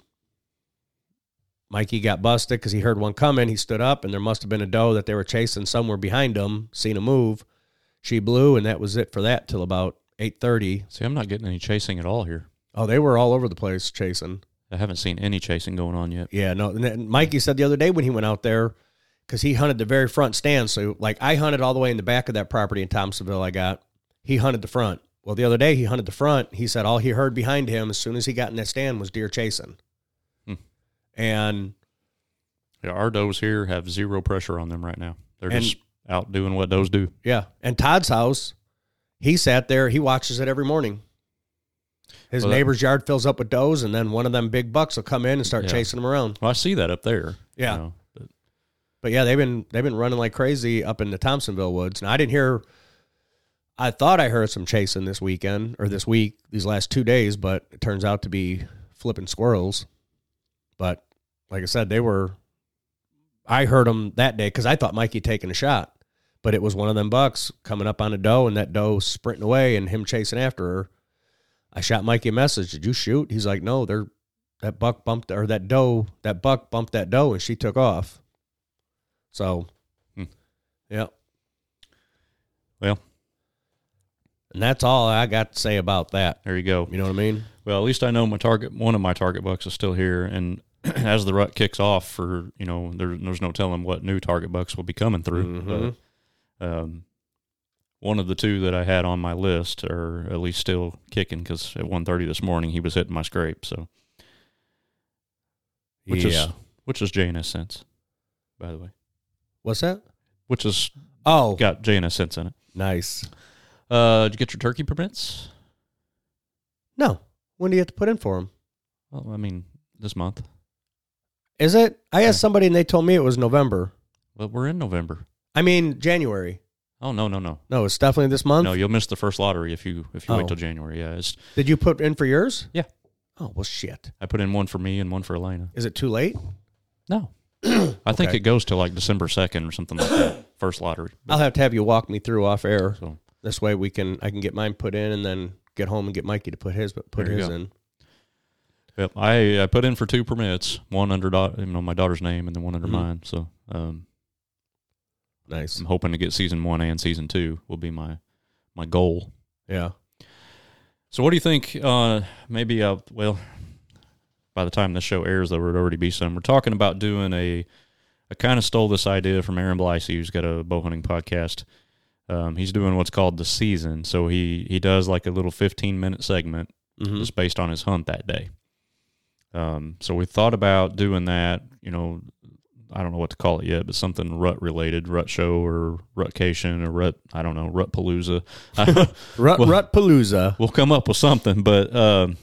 Mikey got busted because he heard one coming. He stood up, and there must have been a doe that they were chasing somewhere behind him, seen a move. She blew, and that was it for that till about eight thirty. See, I'm not getting any chasing at all here. Oh, they were all over the place chasing. I haven't seen any chasing going on yet. Yeah, no. And then Mikey said the other day when he went out there, because he hunted the very front stand. So, like, I hunted all the way in the back of that property in Thompsonville I got. He hunted the front. Well, the other day he hunted the front. He said all he heard behind him as soon as he got in that stand was deer chasing. Hmm. And Yeah, our does here have zero pressure on them right now. They're And- just out doing what does do. yeah, and Todd's house, he sat there. He watches it every morning. His Well, that- neighbor's yard fills up with does, and then one of them big bucks will come in and start Yeah. chasing them around. Well, I see that up there. Yeah. You know, but But yeah, they've been they've been running like crazy up in the Thompsonville woods. Now I didn't hear. I thought I heard some chasing this weekend or this week, these last two days, but it turns out to be flipping squirrels. But like I said, they were. I heard them that day because I thought Mikey taking a shot, but it was one of them bucks coming up on a doe, and that doe sprinting away and him chasing after her. I shot Mikey a message. Did you shoot? He's like, no, they're that buck bumped or that doe, that buck bumped that doe, and she took off. So, Hmm. yeah. Well, And that's all I got to say about that. there you go. You know what I mean? Well, at least I know my target. One of my target bucks is still here, and as the rut kicks off, for you know, there, there's no telling what new target bucks will be coming through. Mhm. But, um, one of the two that I had on my list are at least still kicking because at one thirty this morning he was hitting my scrape. So, which yeah. is which is J N S Sense, by the way, What's that? which has Oh, got J N S Sense in it. nice. Uh, did you get your turkey permits? No. When do you have to put in for them? Well, I mean, this month. Is it? I asked somebody and they told me it was November. Well, we're in November. I mean, January. Oh no, no, no. No, it's definitely this month. No, you'll miss the first lottery if you if you Oh. wait till January. Yeah, it's, Did you put in for yours? Yeah. Oh, well, shit. I put in one for me and one for Elena. Is it too late? No, I think Okay. it goes to like December second or something like that. First lottery. I'll have to have you walk me through off air. So This way we can I can get mine put in and then get home and get Mikey to put his but put There you his go. in. yep, I I put in for two permits, one under da- you know my daughter's name and then one under Mhm. mine. So um, Nice. I'm hoping to get season one and season two will be my my goal. Yeah. So what do you think? Uh, maybe uh, well, by the time this show airs, there would already be some. We're talking about doing a. I kind of stole this idea from Aaron Blicey, who's got a bow hunting podcast. Um, he's doing what's called the season, so he he does like a little fifteen minute segment Mhm. just based on his hunt that day. Um, so we thought about doing that. You know, I don't know what to call it yet, but something rut related, rut show or rutcation or rut. I don't know, rut palooza. Rut Well- Rut Palooza. We'll come up with something, but um,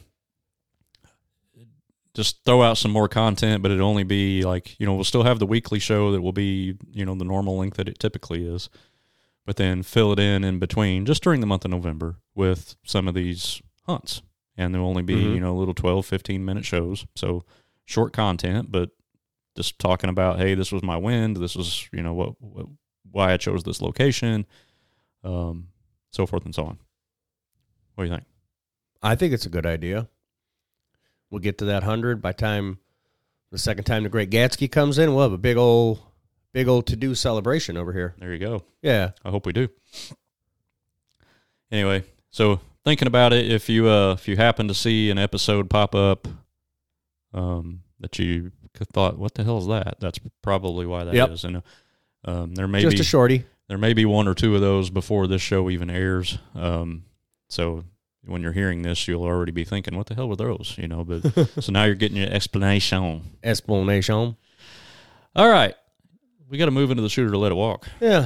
just throw out some more content. But it'll only be like, you know, we'll still have the weekly show that will be, you know, the normal length that it typically is, but then fill it in in between just during the month of November with some of these hunts. And there'll only be, Mhm. you know, little twelve, fifteen minute shows. So short content, but just talking about, hey, this was my wind. This was, you know, what, what why I chose this location, um, so forth and so on. What do you think? I think it's a good idea. We'll get to that hundred by time the second time the Great Gatsby comes in. We'll have a big old, big old to do celebration over here. There you go. Yeah, I hope we do. Anyway, so thinking about it, if you uh, if you happen to see an episode pop up, um, that you thought, "What the hell is that?" That's probably why that Yep. is. And um, there may just be a shorty. there may be one or two of those before this show even airs. Um, so when you're hearing this, you'll already be thinking, "What the hell were those?" You know. But so now you're getting your explanation. Explanation. All right, we got to move into the shooter to let it walk. Yeah.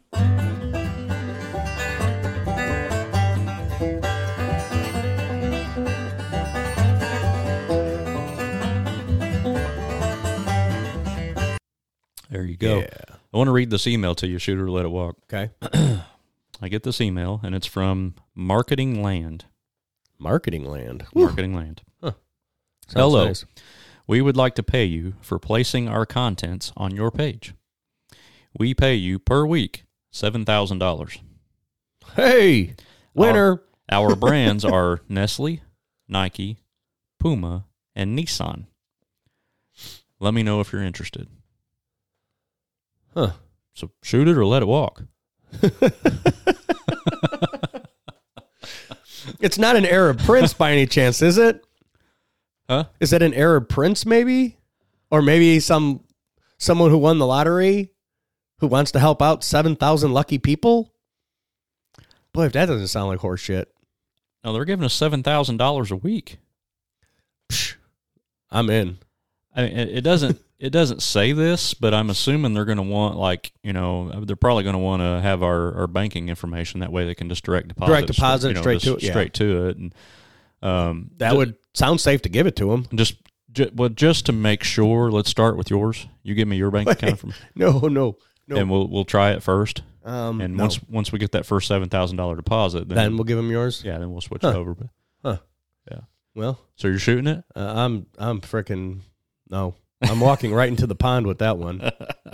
There you go. Yeah. I want to read this email to you, shooter to let it walk. Okay. I get this email, and it's from Marketing Land. Marketing land. Marketing Land. Sounds Hello. nice. We would like to pay you for placing our contents on your page. We pay you per week seven thousand dollars. Hey, winner. Our brands are Nestle, Nike, Puma, and Nissan. Let me know if you're interested. Huh. So shoot it or let it walk. It's not an Arab prince by any chance, is it? Huh? Is it an Arab prince maybe? Or maybe some someone who won the lottery who wants to help out seven thousand lucky people? Boy, if that doesn't sound like horse shit. No, they're giving us seven thousand dollars a week. Psh, I'm in. I mean, it, it doesn't it doesn't say this, but I'm assuming they're going to want, like, you know, they're probably going to want to have our, our banking information. That way they can just direct deposit. Direct deposit you know, straight to just it. Yeah. Straight to it. And um, That ju- would sound safe to give it to them. just, ju- well, just to make sure, let's start with yours. You give me your bank account information. No, no, no. And we'll we'll try it first. Um, And no. once once we get that first seven thousand dollar deposit, then, then we'll give them yours. yeah, then we'll switch Huh. it over. But Huh. yeah. Well, So you're shooting it? uh, I'm I'm freaking no. I'm walking right into the pond with that one.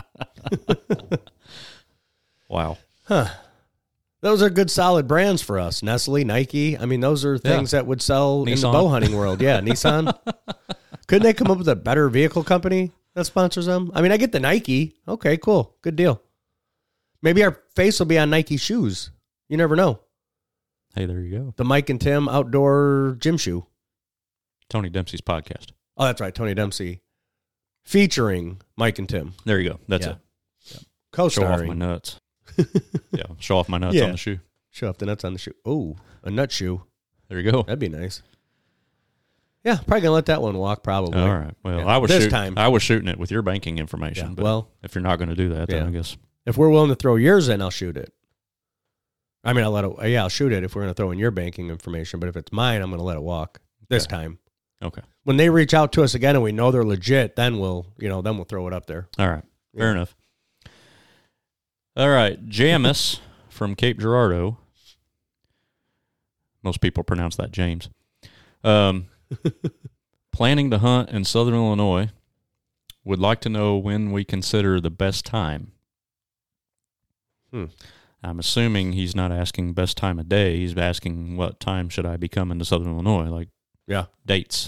Wow. Huh. Those are good, solid brands for us. Nestle, Nike. I mean, those are things that would sell in the Nissan. bow hunting world. Yeah, Nissan. Couldn't they come up with a better vehicle company that sponsors them? I mean, I get the Nike. Okay, cool. Good deal. Maybe our face will be on Nike shoes. You never know. Hey, there you go. The Mike and Tim outdoor gym shoe. Tony Dempsey's podcast. Oh, that's right. Tony Dempsey. Featuring Mike and Tim. There you go. That's Yeah. it. Show off my Co-starring. nuts. Yeah, show off my nuts Yeah. on the shoe. Show off the nuts on the shoe. Oh, a nut shoe. There you go. That'd be nice. Yeah, probably going to let that one walk probably. All right. Well, Yeah. I was This shooting, time. I was shooting it with your banking information. Yeah, But well- if you're not going to do that, then Yeah. I guess. If we're willing to throw yours in, I'll shoot it. I mean, I'll let it, yeah, I'll shoot it if we're going to throw in your banking information. But if it's mine, I'm going to let it walk this Okay. time. Okay. When they reach out to us again and we know they're legit, then we'll, you know, then we'll throw it up there. All right. Fair Yeah. enough. All right. Jamis from Cape Girardeau. Most people pronounce that James. Um, planning to hunt in southern Illinois. Would like to know when we consider the best time. Hmm. I'm assuming he's not asking best time of day. He's asking what time should I be coming to southern Illinois, like Yeah. dates.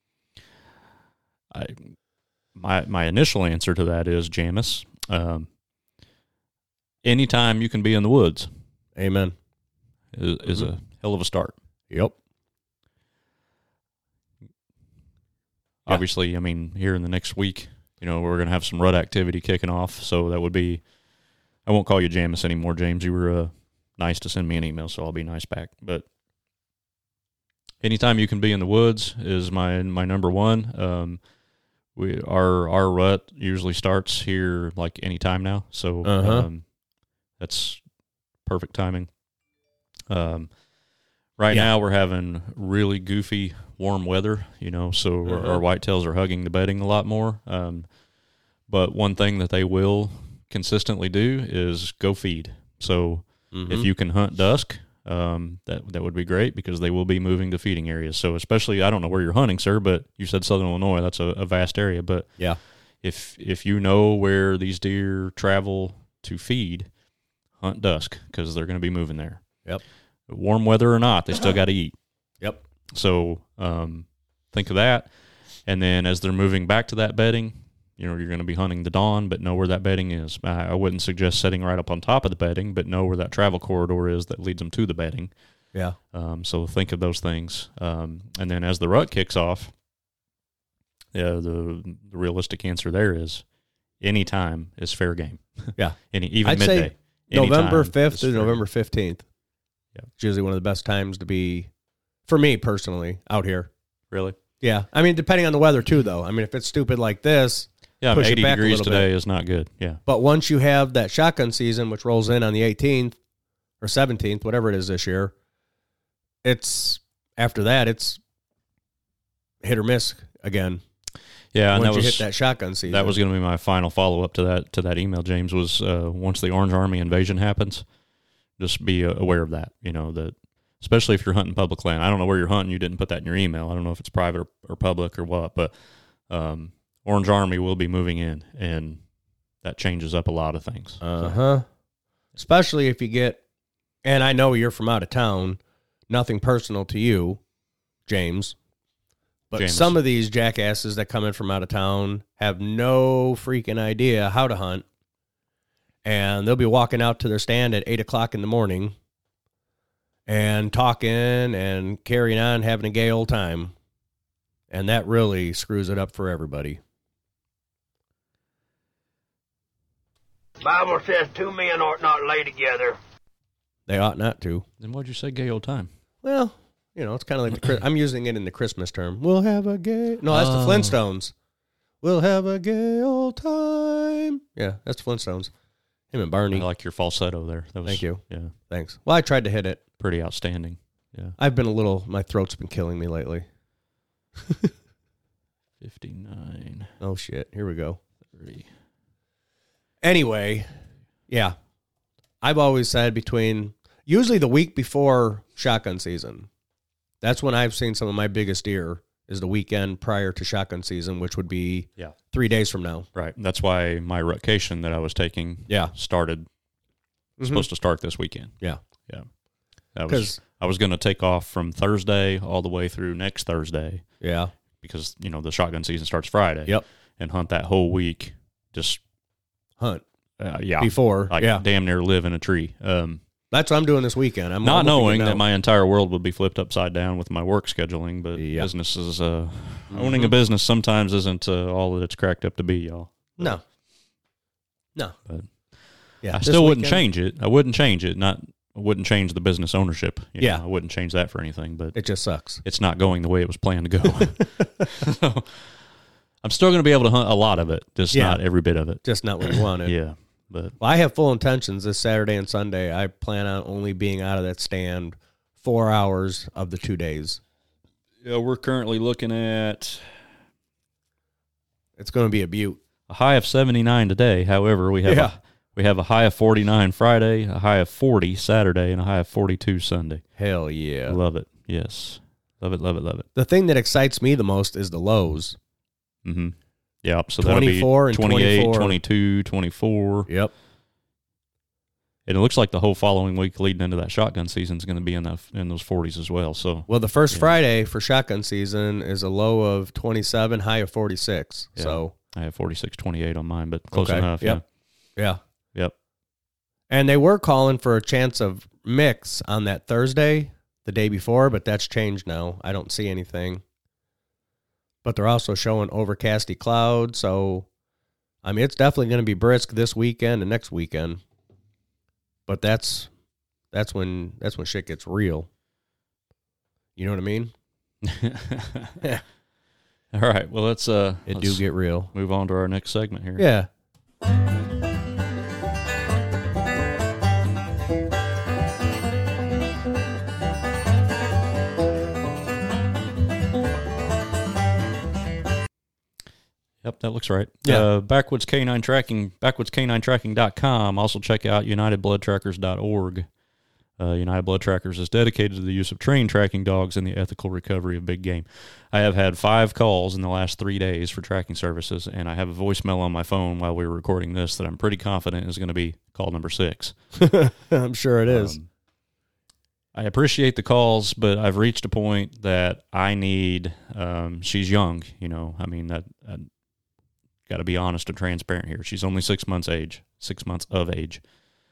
I my my initial answer to that is Jamis. Um, anytime you can be in the woods Amen. is, is Mm-hmm. a hell of a start. Yep. Yeah. Obviously, I mean, here in the next week, you know, we're going to have some rut activity kicking off. So that would be, I won't call you Jamis anymore, James. You were uh, nice to send me an email, so I'll be nice back. But anytime you can be in the woods is my my number one. Um, we our our rut usually starts here like any time now, so Uh-huh. um, that's perfect timing. Um, right Yeah. now we're having really goofy warm weather, you know, so our, Uh-huh. our whitetails are hugging the bedding a lot more. Um, but one thing that they will consistently do is go feed. So Mhm. if you can hunt dusk, um, that that would be great because they will be moving to feeding areas. So especially, I don't know where you're hunting, sir, but you said southern Illinois. That's a, a vast area. But Yeah. if if you know where these deer travel to feed, hunt dusk because they're going to be moving there. Yep. Warm weather or not, they still got to eat. Yep. So um, think of that. And then as they're moving back to that bedding, you know, you're going to be hunting the dawn, but know where that bedding is. I, I wouldn't suggest setting right up on top of the bedding, but know where that travel corridor is that leads them to the bedding. Yeah. Um, so think of those things. Um, and then as the rut kicks off, yeah, the, the realistic answer there is any time is fair game. Yeah. Any even I'd midday. say November Anytime fifth is to fair. November fifteenth. Yeah. It's usually one of the best times to be, for me personally, out here. Really? Yeah. I mean, depending on the weather too, though. I mean, if it's stupid like this, Yeah, push it eighty back a degrees little today bit. is not good. Yeah. But once you have that shotgun season, which rolls in on the eighteenth or seventeenth, whatever it is this year, it's after that, it's hit or miss again. Yeah, and once that you was hit that shotgun season. that was going to be my final follow up to that to that email. James was uh, once the Orange Army invasion happens, just be uh, aware of that. You know that, especially if you're hunting public land. I don't know where you're hunting. You didn't put that in your email. I don't know if it's private or, or public or what, but um, Orange Army will be moving in, and that changes up a lot of things. Uh huh. Especially if you get, and I know you're from out of town, nothing personal to you, James, but James. some of these jackasses that come in from out of town have no freaking idea how to hunt. And they'll be walking out to their stand at eight o'clock in the morning and talking and carrying on, having a gay old time. And that really screws it up for everybody. Bible says two men ought not lay together. They ought not to. Then why'd you say gay old time? Well, you know, it's kind of like the Chris- I'm using it in the Christmas term. We'll have a gay. No, that's Oh. the Flintstones. We'll have a gay old time. Yeah, that's the Flintstones. Him and Barney. I like your falsetto there. That was, Thank you. Yeah, Thanks. Well, I tried to hit it. pretty outstanding. Yeah. I've been a little, my throat's been killing me lately. fifty-nine. Oh, shit. Here we go. thirty. Anyway, yeah. I've always said between, usually the week before shotgun season, that's when I've seen some of my biggest deer, is the weekend prior to shotgun season, which would be Yeah. three days from now. Right. That's why my rutcation that I was taking Yeah. started, Mhm. supposed to start this weekend. Yeah. Yeah. That 'Cause- was, I was going to take off from Thursday all the way through next Thursday Yeah. because, you know, the shotgun season starts Friday. Yep. And hunt that whole week. Just, Hunt. uh, yeah. Before. Like yeah. damn near live in a tree. Um, That's what I'm doing this weekend. I'm not I'm looking knowing to that know. my entire world would be flipped upside down with my work scheduling, but Yep. business is, uh, owning a business sometimes isn't uh, all that it's cracked up to be, y'all. No. No. But Yeah. I this still wouldn't weekend- change it. I wouldn't change it. Not, I wouldn't change the business ownership. You Yeah. know, I wouldn't change that for anything, but It just sucks. it's not going the way it was planned to go. So, I'm still going to be able to hunt a lot of it, just Yeah. not every bit of it. Just not what you wanted. Yeah. But Well, I have full intentions this Saturday and Sunday. I plan on only being out of that stand four hours of the two days. yeah, we're currently looking at It's going to be a beaut. a high of seventy-nine today. However, we have Yeah. a, we have a high of forty-nine Friday, a high of forty Saturday, and a high of forty-two Sunday. Hell yeah. Love it. Yes. Love it, love it, love it. The thing that excites me the most is the lows. Mm-hmm. Yeah, so that'll be twenty-four and twenty-eight, twenty-four. twenty-two, twenty-four. Yep. And it looks like the whole following week leading into that shotgun season is going to be in that in those forties as well. So Well, the first Yeah. Friday for shotgun season is a low of twenty-seven, high of forty-six. Yeah. So, I have forty-six twenty-eight on mine, but close Okay. enough. Yep. yeah. Yeah. Yep. And they were calling for a chance of mix on that Thursday, the day before, but that's changed now. I don't see anything. But they're also showing overcasty clouds, so I mean it's definitely going to be brisk this weekend and next weekend. But that's that's when that's when shit gets real. You know what I mean? All right. Well, let's uh, It let's do get real. move on to our next segment here. Yeah. Yep, that looks right. Yeah. Uh, Backwoods Canine Tracking, backwoods canine tracking dot com. Also check out united blood trackers dot org. Uh, United Blood Trackers is dedicated to the use of trained tracking dogs and the ethical recovery of big game. I have had five calls in the last three days for tracking services, and I have a voicemail on my phone while we were recording this that I'm pretty confident is going to be call number six. I'm sure it is. Um, I appreciate the calls, but I've reached a point that I need. Um, she's young, you know. I mean, that I got to be honest and transparent here. She's only six months age, six months of age.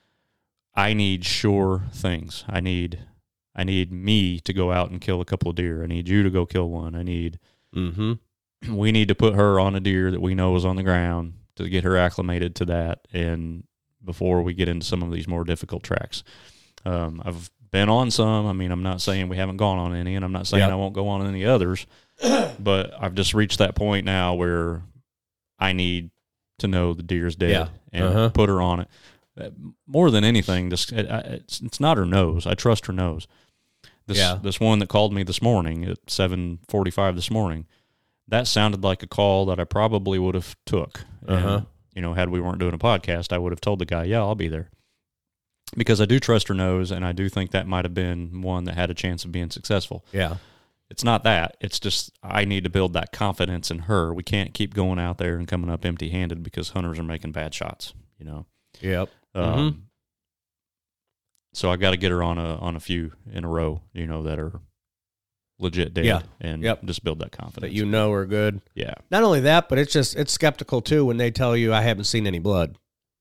I need sure things. I need, I need me to go out and kill a couple of deer. I need you to go kill one. I need. Mm-hmm. We need to put her on a deer that we know is on the ground to get her acclimated to that, and before we get into some of these more difficult tracks. Um, I've been on some. I mean, I'm not saying we haven't gone on any, and I'm not saying Yep. I won't go on any others, but I've just reached that point now where I need to know the deer's dead Yeah. and Uh-huh. put her on it. Uh, More than anything, this it, I- it's it's not her nose. I trust her nose. This Yeah. this one that called me this morning at seven forty-five this morning, that sounded like a call that I probably would have took. And, Uh-huh. you know, had we weren't doing a podcast, I would have told the guy, yeah, I'll be there. Because I do trust her nose, and I do think that might have been one that had a chance of being successful. Yeah. It's not that. It's just I need to build that confidence in her. We can't keep going out there and coming up empty-handed because hunters are making bad shots, you know. Yep. Um, Mhm. So I got to get her on a on a few in a row, you know, that are legit dead, Yeah. and Yep. just build that confidence. That you know are good. yeah, Not only that, but it's just it's skeptical too when they tell you I haven't seen any blood.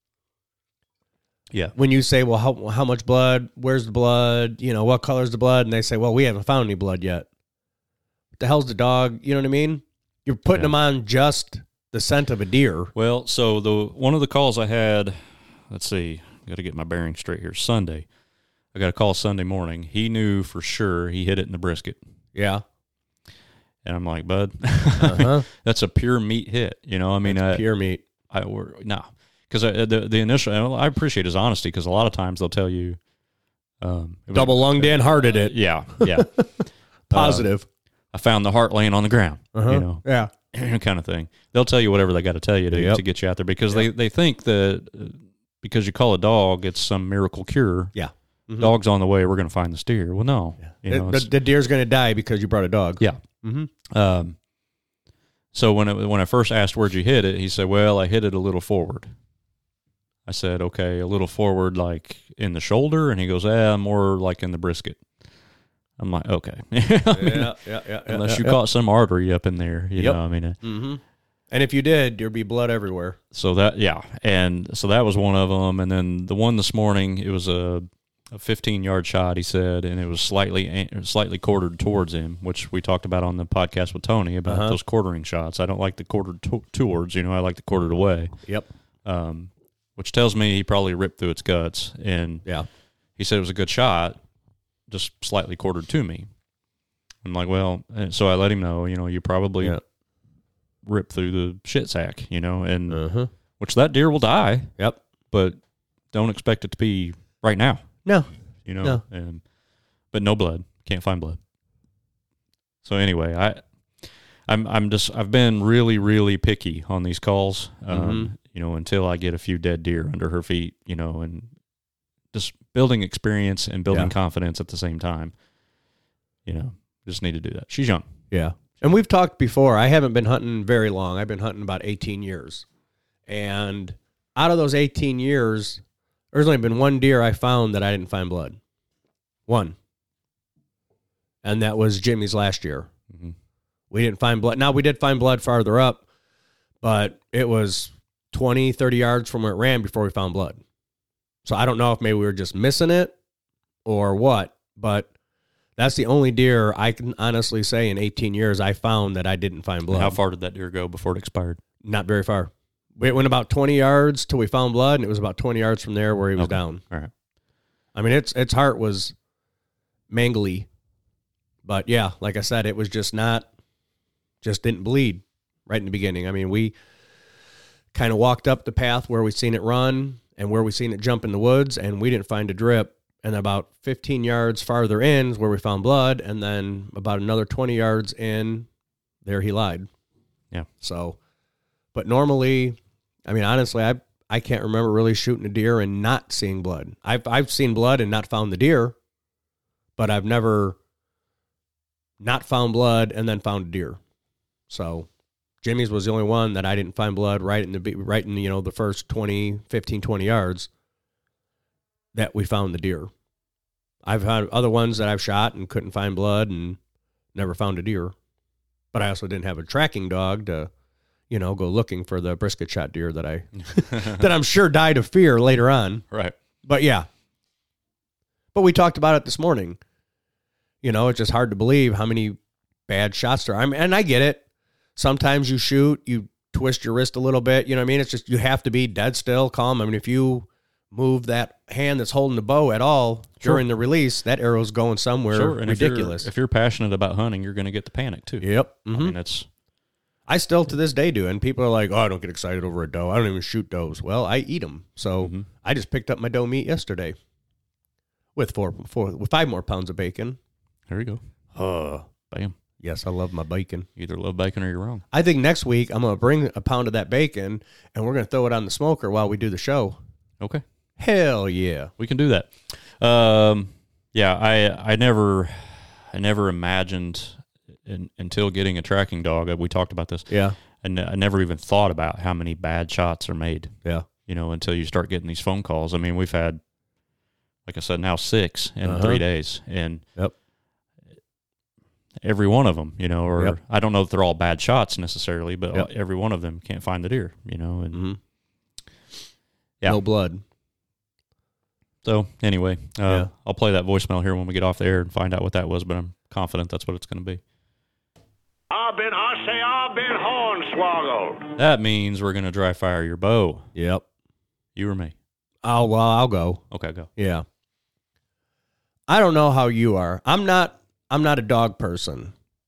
yeah, When you say, well, how how much blood? Where's the blood? You know, what color's the blood? And they say, well, we haven't found any blood yet. What the hell's the dog? You know what I mean? You're putting Yeah. them on just the scent of a deer. Well, so the one of the calls I had, let's see, got to get my bearings straight here. Sunday, I got a call Sunday morning. He knew for sure he hit it in the brisket, Yeah. And I'm like, bud, Uh-huh. that's a pure meat hit. You know, I mean, That's I, pure meat. I were no, because the the initial, I appreciate his honesty because a lot of times they'll tell you, um, it was- Double lung Dan hearted it. yeah, yeah, Positive. I found the heart laying on the ground, Uh-huh. you know, Yeah. kind of thing. They'll tell you whatever they got to tell you to, Yep. to get you out there because they, they think that uh, because you call a dog, it's some miracle cure. Yeah. Mhm. Dog's on the way, we're going to find the steer. Well, no, you know, the, it's- the, the deer's going to die because you brought a dog. yeah. Mm-hmm. Um, so when it, when I first asked where'd you hit it, he said, "Well, I hit it a little forward." I said, "Okay, a little forward, like in the shoulder," and he goes, "Ah, more like in the brisket." I'm like, "Okay." I mean, Yeah, yeah, yeah. unless yeah, you yeah. caught some artery up in there, you Yep. know. I mean, uh, Mm-hmm. And if you did, there'd be blood everywhere. so that yeah, and so that was one of them, and then the one this morning, it was a a fifteen yard shot, he said, and it was slightly slightly quartered towards him, which we talked about on the podcast with Tony about Uh-huh. those quartering shots. I don't like the quartered to- towards, you know, I like the quartered away, Yep. um, which tells me he probably ripped through its guts. And Yeah. he said it was a good shot, just slightly quartered to me. I'm like, well, and so I let him know, you know, you probably Yeah. ripped through the shit sack, you know, and Uh-huh. which that deer will die, Yep. but don't expect it to be right now. No. You know, No. and but no blood, can't find blood. So anyway, I, I'm I'm just I've been really really picky on these calls, um, Mm-hmm. you know, until I get a few dead deer under her feet, you know, and just building experience and building Yeah. confidence at the same time. You know, just need to do that. She's young. Yeah. And we've talked before. I haven't been hunting very long. I've been hunting about eighteen years. And out of those eighteen years, there's only been one deer I found that I didn't find blood. One. And that was Jimmy's last year. Mhm. We didn't find blood. Now, we did find blood farther up, but it was twenty, thirty yards from where it ran before we found blood. So I don't know if maybe we were just missing it or what, but that's the only deer I can honestly say in eighteen years I found that I didn't find blood. How far did that deer go before it expired? Not very far. We went about twenty yards till we found blood, and it was about twenty yards from there where he was Okay. down. All right. I mean, its its heart was mangly, but yeah, like I said, it was just not, just didn't bleed right in the beginning. I mean, we kind of walked up the path where we seen it run and where we seen it jump in the woods, and we didn't find a drip. And about fifteen yards farther in is where we found blood, and then about another twenty yards in, there he lied. Yeah. So, but normally, I mean, honestly, I I can't remember really shooting a deer and not seeing blood. I've I've seen blood and not found the deer, but I've never not found blood and then found a deer. So, Jimmy's was the only one that I didn't find blood right in the right in you know the first twenty, fifteen, twenty yards that we found the deer. I've had other ones that I've shot and couldn't find blood and never found a deer. But I also didn't have a tracking dog to, you know, go looking for the brisket shot deer that I that I'm sure died of fear later on. Right. But yeah. But we talked about it this morning. You know, it's just hard to believe how many bad shots there are. I mean, and I get it. Sometimes you shoot, you twist your wrist a little bit. You know what I mean? It's just you have to be dead still, calm. I mean, if you move that hand that's holding the bow at all Sure. during the release, that arrow's going somewhere Sure. And ridiculous. If you're, if you're passionate about hunting, you're going to get the panic too. Yep. I Mhm. mean, it's I still to this day do, and people are like, "Oh, I don't get excited over a doe. I don't even shoot does." Well, I eat them, so Mhm. I just picked up my doe meat yesterday with four, four, with five more pounds of bacon. there you go. Uh, Bam. yes, I love my bacon. You either love bacon or you're wrong. I think next week I'm gonna bring a pound of that bacon, and we're gonna throw it on the smoker while we do the show. Okay. Hell yeah! We can do that. Um, yeah, I I never I never imagined in, until getting a tracking dog. We talked about this. Yeah, And I never even thought about how many bad shots are made. yeah, You know, until you start getting these phone calls. I mean, we've had, like I said, now six in Uh-huh. three days, and Yep. every one of them, you know, or Yep. I don't know if they're all bad shots necessarily, but Yep. every one of them can't find the deer. You know, and mm-hmm. Yeah. No blood. so anyway, uh, Yeah. I'll play that voicemail here when we get off the air and find out what that was. But I'm confident that's what it's going to be. I've been, I say, I've been hornswoggled. That means we're going to dry fire your bow. Yep. You or me? Oh well, I'll go. Okay, go. Yeah. I don't know how you are. I'm not I'm not a dog person.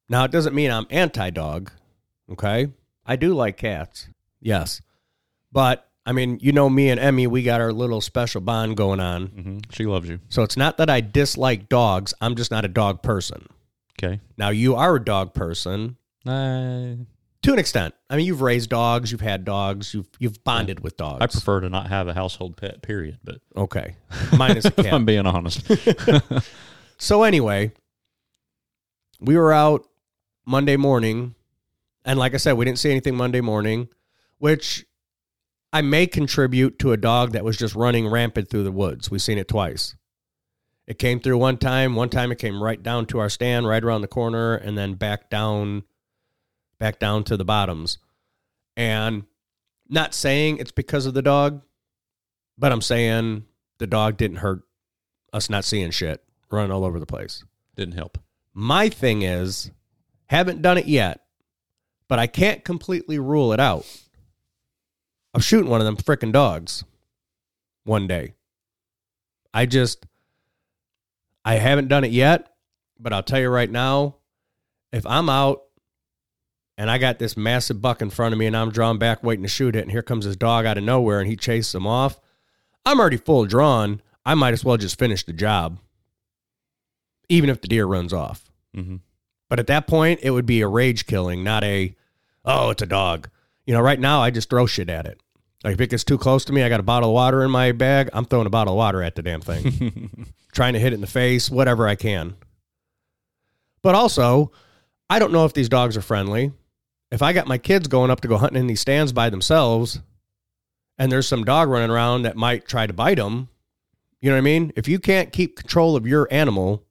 Now, it doesn't mean I'm anti-dog, okay? I do like cats, yes. But, I mean, you know me and Emmy, we got our little special bond going on. Mm-hmm. She loves you. So it's not that I dislike dogs. I'm just not a dog person. Okay. Now, you are a dog person. Uh, To an extent. I mean, you've raised dogs, you've had dogs, you've you've bonded yeah. with dogs. I prefer to not have a household pet, period. But okay. Minus a cat. If I'm being honest. So anyway, we were out Monday morning, and like I said, we didn't see anything Monday morning, which I may contribute to a dog that was just running rampant through the woods. We've seen it twice. It came through one time. One time it came right down to our stand, right around the corner, and then back down, back down to the bottoms. And not saying it's because of the dog, but I'm saying the dog didn't hurt us not seeing shit running all over the place. Didn't help. My thing is, haven't done it yet, but I can't completely rule it out of shooting one of them frickin' dogs one day. I just, I haven't done it yet, but I'll tell you right now, if I'm out and I got this massive buck in front of me and I'm drawn back waiting to shoot it, and here comes this dog out of nowhere and he chases him off, I'm already full drawn. I might as well just finish the job, even if the deer runs off. Mm-hmm. But at that point, it would be a rage killing, not a, oh, it's a dog. You know, right now, I just throw shit at it. Like, if it gets too close to me, I got a bottle of water in my bag, I'm throwing a bottle of water at the damn thing. Trying to hit it in the face, whatever I can. But also, I don't know if these dogs are friendly. If I got my kids going up to go hunting in these stands by themselves, and there's some dog running around that might try to bite them, you know what I mean? If you can't keep control of your animal,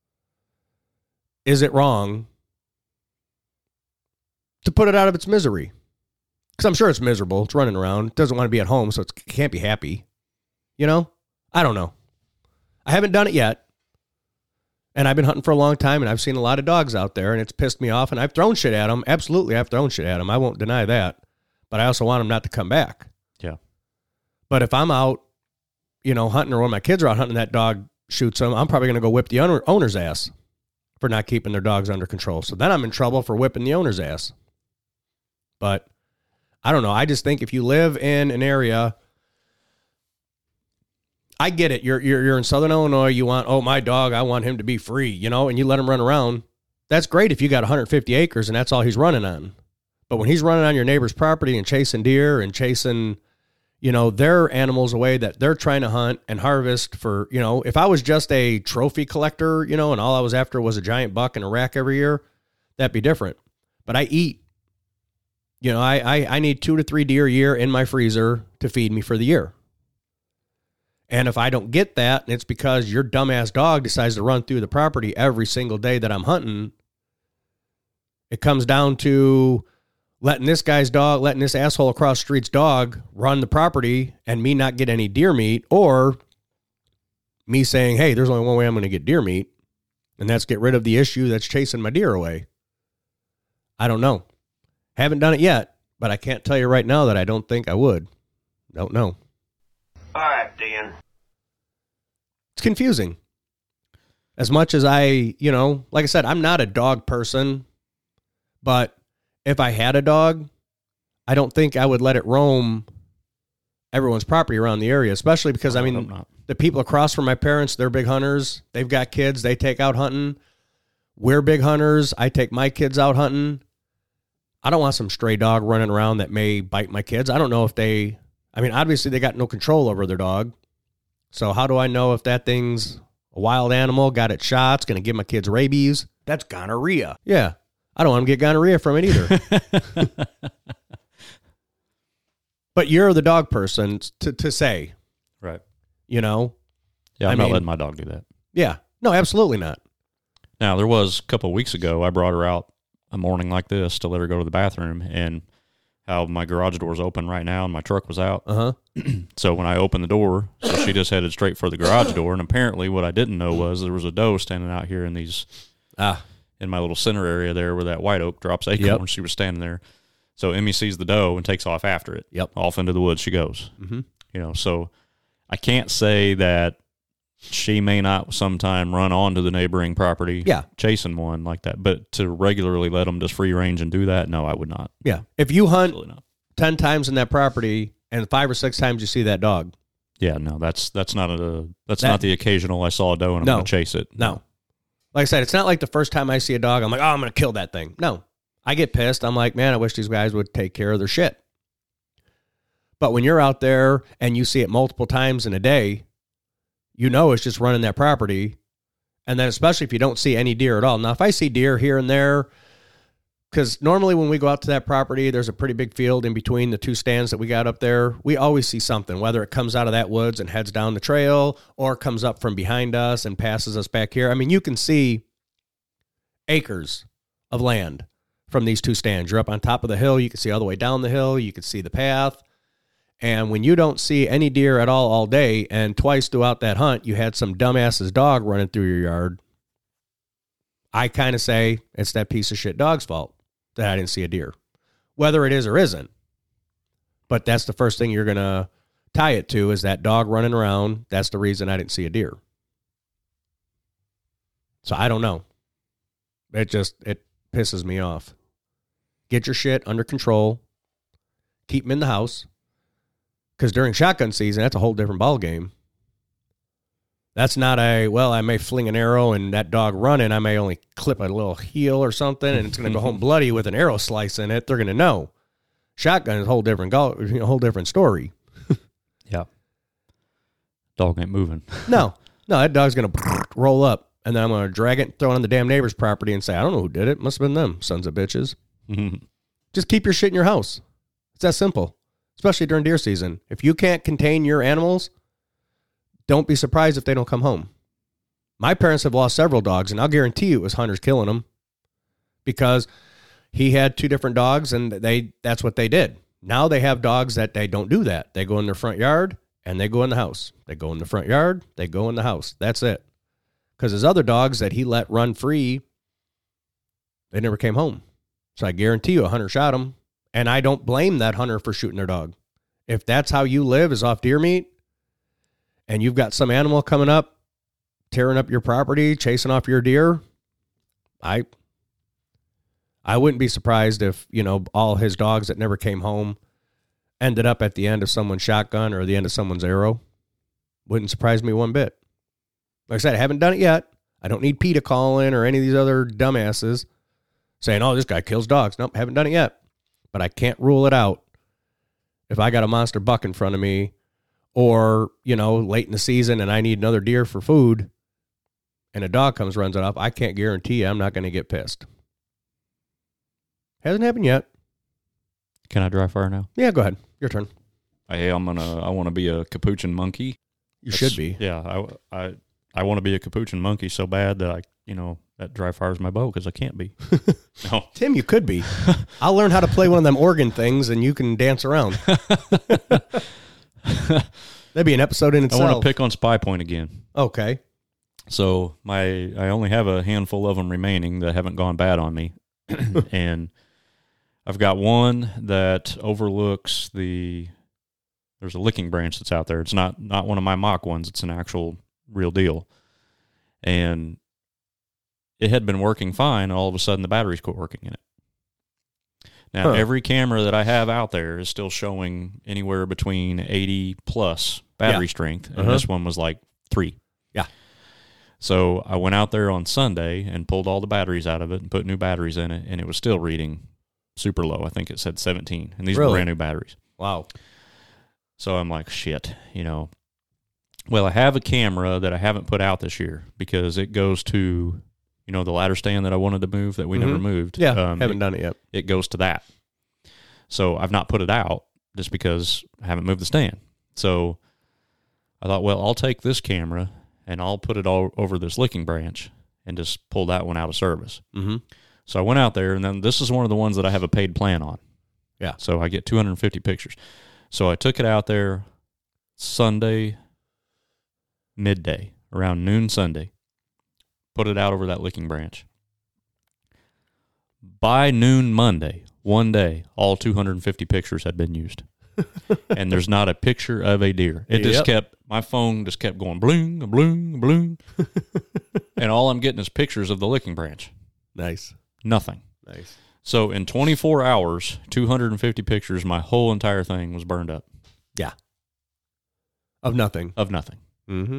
is it wrong to put it out of its misery? Because I'm sure it's miserable. It's running around. It doesn't want to be at home, so it can't be happy. You know? I don't know. I haven't done it yet. And I've been hunting for a long time, and I've seen a lot of dogs out there, and it's pissed me off, and I've thrown shit at them. Absolutely, I've thrown shit at them. I won't deny that. But I also want them not to come back. Yeah. But if I'm out, you know, hunting, or when my kids are out hunting, that dog shoots them, I'm probably going to go whip the owner, owner's ass for not keeping their dogs under control. So then I'm in trouble for whipping the owner's ass. But I don't know. I just think if you live in an area, I get it. You're you're you're in Southern Illinois. You want, oh, my dog, I want him to be free, you know, and you let him run around. That's great if you got one hundred fifty acres and that's all he's running on. But when he's running on your neighbor's property and chasing deer and chasing, you know, their animals away that they're trying to hunt and harvest for, you know, if I was just a trophy collector, you know, and all I was after was a giant buck and a rack every year, that'd be different. But I eat. You know, I, I, I need two to three deer a year in my freezer to feed me for the year. And if I don't get that, and it's because your dumbass dog decides to run through the property every single day that I'm hunting, it comes down to letting this guy's dog, letting this asshole across the street's dog run the property and me not get any deer meat, or me saying, hey, there's only one way I'm going to get deer meat, and that's get rid of the issue that's chasing my deer away. I don't know. Haven't done it yet, but I can't tell you right now that I don't think I would. Don't know. All right, Dan. It's confusing. As much as I, you know, like I said, I'm not a dog person, but if I had a dog, I don't think I would let it roam everyone's property around the area, especially because, I mean, the people across from my parents, they're big hunters. They've got kids. They take out hunting. We're big hunters. I take my kids out hunting. I don't want some stray dog running around that may bite my kids. I don't know if they, I mean, obviously they got no control over their dog. So how do I know if that thing's a wild animal, got its shots, going to give my kids rabies? That's gonorrhea. Yeah. I don't want to get gonorrhea from it either. But you're the dog person to, to say. Right. You know? Yeah, I'm I not mean, letting my dog do that. Yeah. No, absolutely not. Now, there was a couple of weeks ago, I brought her out a morning like this to let her go to the bathroom, and how my garage door's open right now and my truck was out. Uh-huh. So when I opened the door, so she just headed straight for the garage door, and apparently what I didn't know was there was a doe standing out here in these, ah, in my little center area there where that white oak drops acorns. Yep. She was standing there. So Emmy sees the doe and takes off after it. Yep. Off into the woods she goes. Mm-hmm. You know, so I can't say that she may not sometime run onto the neighboring property Yeah. chasing one like that. But to regularly let them just free range and do that, no, I would not. Yeah. If you hunt Absolutely not. ten times in that property and five or six times you see that dog, Yeah, no, that's that's not a that's That- not the occasional I saw a doe and I'm No. going to chase it. no. Like I said, it's not like the first time I see a dog, I'm like, oh, I'm going to kill that thing. No. I get pissed. I'm like, man, I wish these guys would take care of their shit. But when you're out there and you see it multiple times in a day, you know it's just running that property. And then especially if you don't see any deer at all. Now, if I see deer here and there, because normally when we go out to that property, there's a pretty big field in between the two stands that we got up there. We always see something, whether it comes out of that woods and heads down the trail or comes up from behind us and passes us back here. I mean, you can see acres of land from these two stands. You're up on top of the hill. You can see all the way down the hill. You can see the path. And when you don't see any deer at all all day, and twice throughout that hunt, you had some dumbass's dog running through your yard, I kind of say it's that piece of shit dog's fault that I didn't see a deer, whether it is or isn't. But that's the first thing you're going to tie it to is that dog running around. That's the reason I didn't see a deer. So I don't know. It just, it pisses me off. Get your shit under control. Keep them in the house. Because during shotgun season, that's a whole different ball game. That's not a, well, I may fling an arrow and that dog running, I may only clip a little heel or something, and it's going to go home bloody with an arrow slice in it. They're going to know. Shotgun is a whole different, go- a whole different story. Yeah. Dog ain't moving. No, no, that dog's going to roll up, and then I'm going to drag it and throw it on the damn neighbor's property and say, I don't know who did it. Must have been them, sons of bitches. Just keep your shit in your house. It's that simple, especially during deer season. If you can't contain your animals, don't be surprised if they don't come home. My parents have lost several dogs, and I'll guarantee you it was hunters killing them because he had two different dogs, and they that's what they did. Now they have dogs that they don't do that. They go in their front yard, and they go in the house. They go in the front yard, they go in the house. That's it. Because his other dogs that he let run free, they never came home. So I guarantee you a hunter shot them, and I don't blame that hunter for shooting their dog. If that's how you live is off deer meat, and you've got some animal coming up, tearing up your property, chasing off your deer, I I wouldn't be surprised if, you know, all his dogs that never came home ended up at the end of someone's shotgun or the end of someone's arrow. Wouldn't surprise me one bit. Like I said, I haven't done it yet. I don't need P to call in or any of these other dumbasses saying, oh, this guy kills dogs. Nope, haven't done it yet. But I can't rule it out. If I got a monster buck in front of me, or, you know, late in the season and I need another deer for food and a dog comes, runs it off, I can't guarantee you I'm not going to get pissed. Hasn't happened yet. Can I dry fire now? Yeah, go ahead. Your turn. Hey, I'm gonna. I want to be a capuchin monkey. You That's- should be. Yeah, I I, I want to be a capuchin monkey so bad that I, you know, that dry fires my bow because I can't be. No, Tim, you could be. I'll learn how to play one of them organ things and you can dance around. That'd be an episode in I itself. want to pick on Spy Point again. Okay. So my I only have a handful of them remaining that haven't gone bad on me, and I've got one that overlooks the. There's a licking branch that's out there. It's not not one of my mock ones. It's an actual real deal, and it had been working fine. All of a sudden, the batteries quit working in it. Now, Huh. every camera that I have out there is still showing anywhere between eighty plus battery Yeah. strength, and Uh-huh. this one was like three. Yeah. So I went out there on Sunday and pulled all the batteries out of it and put new batteries in it, and it was still reading super low. I think it said seventeen, and these Really? were brand new batteries. Wow. So I'm like, shit, you know. Well, I have a camera that I haven't put out this year because it goes to, you know, the ladder stand that I wanted to move that we never Mhm. moved. Yeah, Um, haven't it, done it yet. it goes to that. So I've not put it out just because I haven't moved the stand. So I thought, well, I'll take this camera and I'll put it all over this licking branch and just pull that one out of service. Mm-hmm. So I went out there, and then this is one of the ones that I have a paid plan on. Yeah. So I get two hundred fifty pictures. So I took it out there Sunday midday, around noon Sunday, put it out over that licking branch. By noon Monday, one day, all two hundred fifty pictures had been used. and there's not a picture of a deer. It just Yep. kept, my phone just kept going bloom, bloom, bloom. And all I'm getting is pictures of the licking branch. Nice. Nothing. Nice. So in twenty-four hours, two hundred fifty pictures, my whole entire thing was burned up. Yeah. Of nothing. Of nothing. Mm-hmm.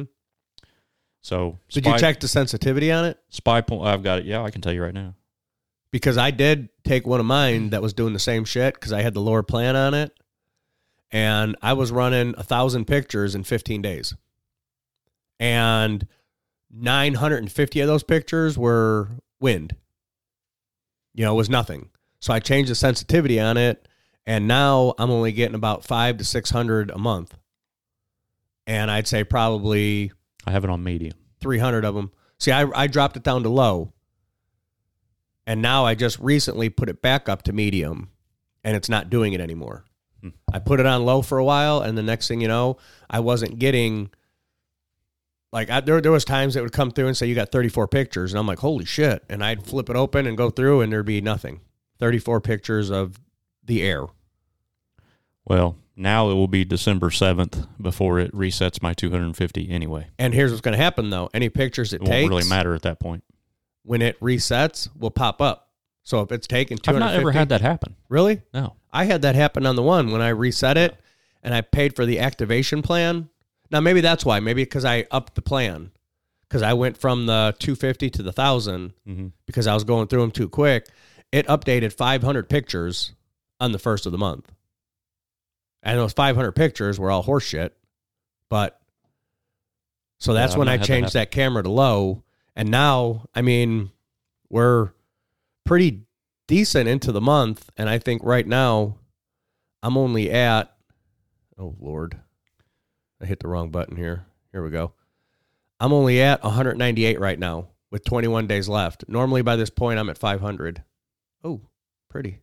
So Did spy, you check the sensitivity on it? spy point? I've got it. Yeah, I can tell you right now. Because I did take one of mine that was doing the same shit because I had the lower plan on it. And I was running a thousand pictures in fifteen days. And nine hundred fifty of those pictures were wind. You know, it was nothing. So I changed the sensitivity on it. And now I'm only getting about five to six hundred a month. And I'd say probably I have it on medium. three hundred of them. See, I, I dropped it down to low. And now I just recently put it back up to medium, and it's not doing it anymore. Hmm. I put it on low for a while, and the next thing you know, I wasn't getting, like, I, there, there was times it would come through and say, you got thirty-four pictures, and I'm like, holy shit. And I'd flip it open and go through, and there'd be nothing. thirty-four pictures of the air. Well, now it will be December seventh before it resets my two hundred fifty anyway. And here's what's going to happen, though. Any pictures it, It won't takes, really matter at that point. when it resets, will pop up. So if it's taken two I've hundred fifty... not ever had that happen. Really? No. I had that happen on the one when I reset it, and I paid for the activation plan. Now, maybe that's why. Maybe because I upped the plan. Because I went from the two hundred fifty to the one thousand Mm-hmm. because I was going through them too quick. It updated five hundred pictures on the first of the month. And those five hundred pictures were all horse shit. But, so that's Yeah, I've when not I had that changed happen. that camera to low. And now, I mean, we're pretty decent into the month. And I think right now, I'm only at, oh, Lord. I hit the wrong button here. Here we go. I'm only at one hundred ninety-eight right now with twenty-one days left. Normally by this point, I'm at five hundred. Oh, pretty.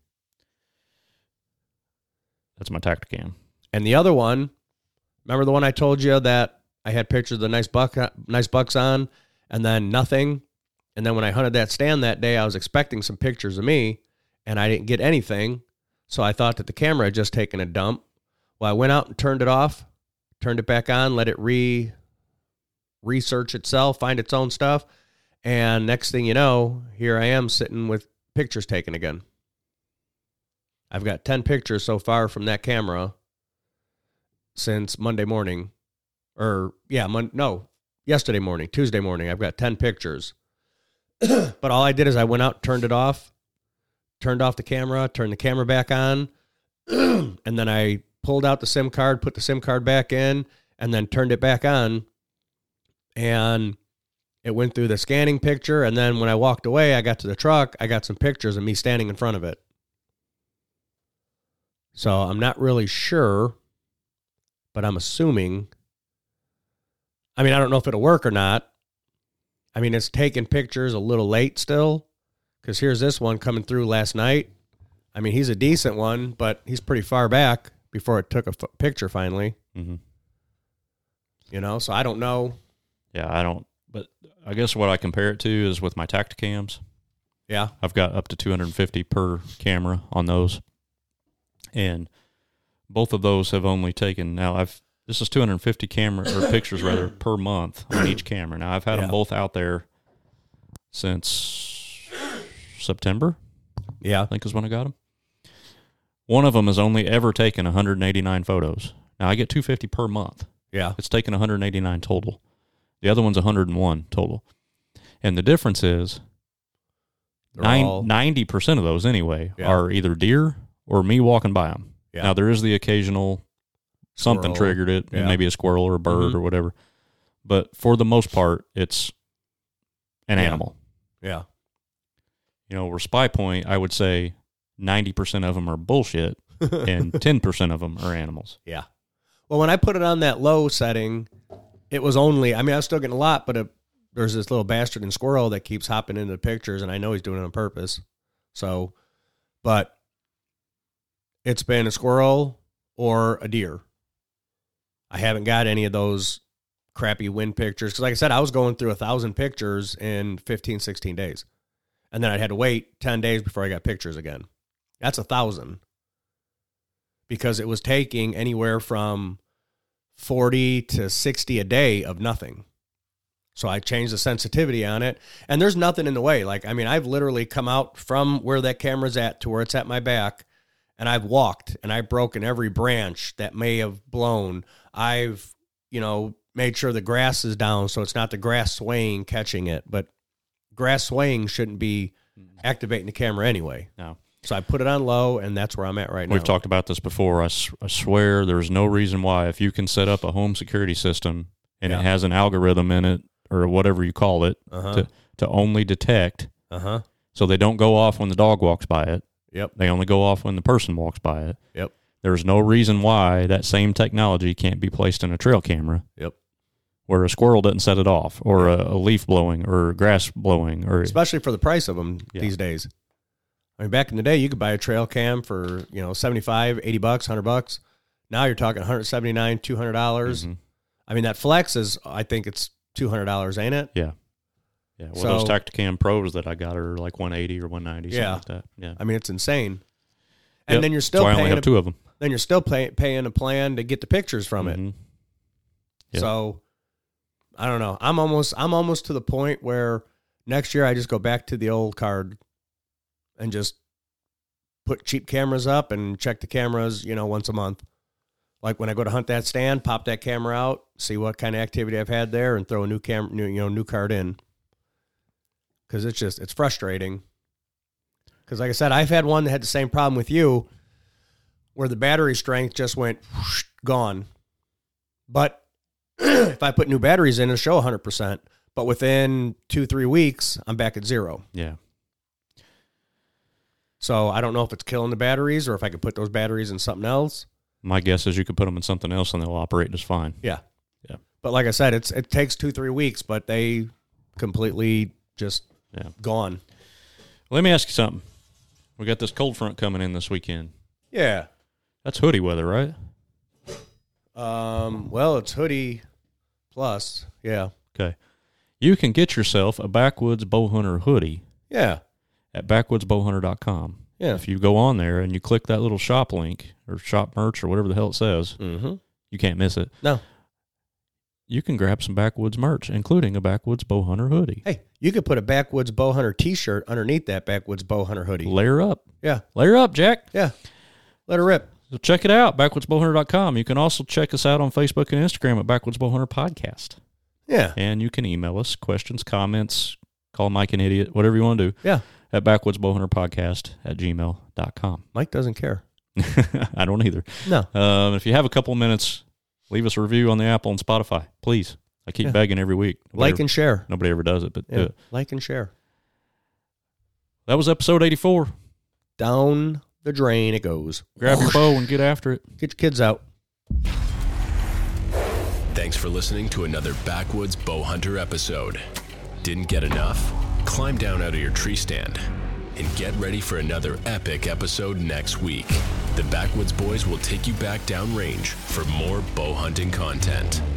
That's my Tacticam. And the other one, remember the one I told you that I had pictures of the nice buck, nice bucks on, and then nothing? And then when I hunted that stand that day, I was expecting some pictures of me, and I didn't get anything. So I thought that the camera had just taken a dump. Well, I went out and turned it off, turned it back on, let it re research itself, find its own stuff. And next thing you know, here I am sitting with pictures taken again. I've got ten pictures so far from that camera since Monday morning. Or, yeah, mon- no, yesterday morning, Tuesday morning. I've got ten pictures. But all I did is I went out, turned it off, turned off the camera, turned the camera back on, and then I pulled out the SIM card, put the SIM card back in, and then turned it back on. And it went through the scanning picture, and then when I walked away, I got to the truck, I got some pictures of me standing in front of it. So I'm not really sure, but I'm assuming. I mean, I don't know if it'll work or not. I mean, it's taking pictures a little late still, because here's this one coming through last night. I mean, he's a decent one, but he's pretty far back before it took a f- picture finally. Mm-hmm. You know, so I don't know. Yeah, I don't. But I guess what I compare it to is with my Tacticams. Yeah. I've got up to two hundred fifty per camera on those. And both of those have only taken, now I've, this is two hundred fifty camera, or pictures rather, per month on each camera. Now I've had Yeah. them both out there since September, Yeah. I think is when I got them. One of them has only ever taken one hundred eighty-nine photos. Now I get two hundred fifty per month. Yeah. It's taken one hundred eighty-nine total. The other one's one hundred one total. And the difference is They're nine, all- ninety percent of those anyway Yeah. are either deer or me walking by them. Yeah. Now, there is the occasional something Squirrel. triggered it, Yeah. maybe a squirrel or a bird Mhm. or whatever. But for the most part, it's an Yeah. animal. Yeah. You know, where Spy Point, I would say ninety percent of them are bullshit and ten percent of them are animals. Yeah. Well, when I put it on that low setting, it was only, I mean, I was still getting a lot, but it, there's this little bastard in squirrel that keeps hopping into the pictures, and I know he's doing it on purpose. So, but it's been a squirrel or a deer. I haven't got any of those crappy wind pictures. Because like I said, I was going through a thousand pictures in fifteen, sixteen days. And then I had to wait ten days before I got pictures again. That's a thousand. because it was taking anywhere from forty to sixty a day of nothing. So I changed the sensitivity on it, and there's nothing in the way. Like, I mean, I've literally come out from where that camera's at to where it's at my back, and I've walked, and I've broken every branch that may have blown. I've, you know, made sure the grass is down so it's not the grass swaying catching it, but grass swaying shouldn't be activating the camera anyway. No. So I put it on low, and that's where I'm at right now. We've talked about this before. I, s- I swear there's no reason why, if you can set up a home security system and Yeah. it has an algorithm in it, or whatever you call it, Uh-huh. to, to only detect, Uh-huh. so they don't go off when the dog walks by it. Yep. They only go off when the person walks by it. Yep. There's no reason why that same technology can't be placed in a trail camera. Yep. Where a squirrel doesn't set it off, or a, a leaf blowing, or grass blowing, or Especially for the price of them Yeah. these days. I mean, back in the day, you could buy a trail cam for, you know, seventy-five, eighty bucks, one hundred bucks. Now you're talking one seventy-nine, two hundred dollars. Mhm. I mean, that Flex is, I think it's two hundred dollars, ain't it? yeah, yeah. Well, So- those Tacticam Pros that I got are like one eighty or one ninety, something Yeah. like that. Yeah, I mean, it's insane. And Yep. then you're still so I only paying have a, two of them. then you're still pay, paying a plan to get the pictures from it. Mhm. Yeah. So I don't know. I'm almost I'm almost to the point where next year I just go back to the old card and just put cheap cameras up and check the cameras, you know, once a month. Like when I go to hunt that stand, pop that camera out, see what kind of activity I've had there, and throw a new camera, new, you know, new card in. Because it's just it's frustrating. Because like I said, I've had one that had the same problem with you, where the battery strength just went whoosh, gone. But if I put new batteries in, it'll show one hundred percent. But within two, three weeks, I'm back at zero. Yeah. So I don't know if it's killing the batteries or if I could put those batteries in something else. My guess is you could put them in something else and they'll operate just fine. Yeah. Yeah. But like I said, it's it takes two, three weeks, but they completely just Yeah. gone. Let me ask you something. We got this cold front coming in this weekend. Yeah. That's hoodie weather, right? Um, well, it's hoodie plus. Yeah. Okay. You can get yourself a Backwoods Bowhunter hoodie Yeah. at backwoods bow hunter dot com. Yeah. If you go on there and you click that little shop link or shop merch or whatever the hell it says, Mm-hmm. you can't miss it. No. You can grab some Backwoods merch, including a Backwoods Bowhunter hoodie. Hey, you could put a Backwoods Bowhunter t-shirt underneath that Backwoods Bowhunter hoodie. Layer up. Yeah. Layer up, Jack. Yeah. Let her rip. So check it out, backwoods bow hunter dot com. You can also check us out on Facebook and Instagram at Backwoods Bowhunter Podcast. Yeah. And you can email us questions, comments, call Mike an idiot, whatever you want to do, Yeah. at backwoods bow hunter podcast at gmail dot com. Mike doesn't care. I don't either. No. Um, if you have a couple minutes, leave us a review on the Apple and Spotify, please. I keep Yeah. begging every week. Nobody Like ever, and share. nobody ever does it, but do Yeah. it. Like and share. That was episode eighty-four. Down the drain it goes. Grab your bow and get after it. Get your kids out. Thanks for listening to another Backwoods Bowhunter episode. Didn't get enough? Climb down out of your tree stand and get ready for another epic episode next week. The Backwoods Boys will take you back downrange for more bow hunting content.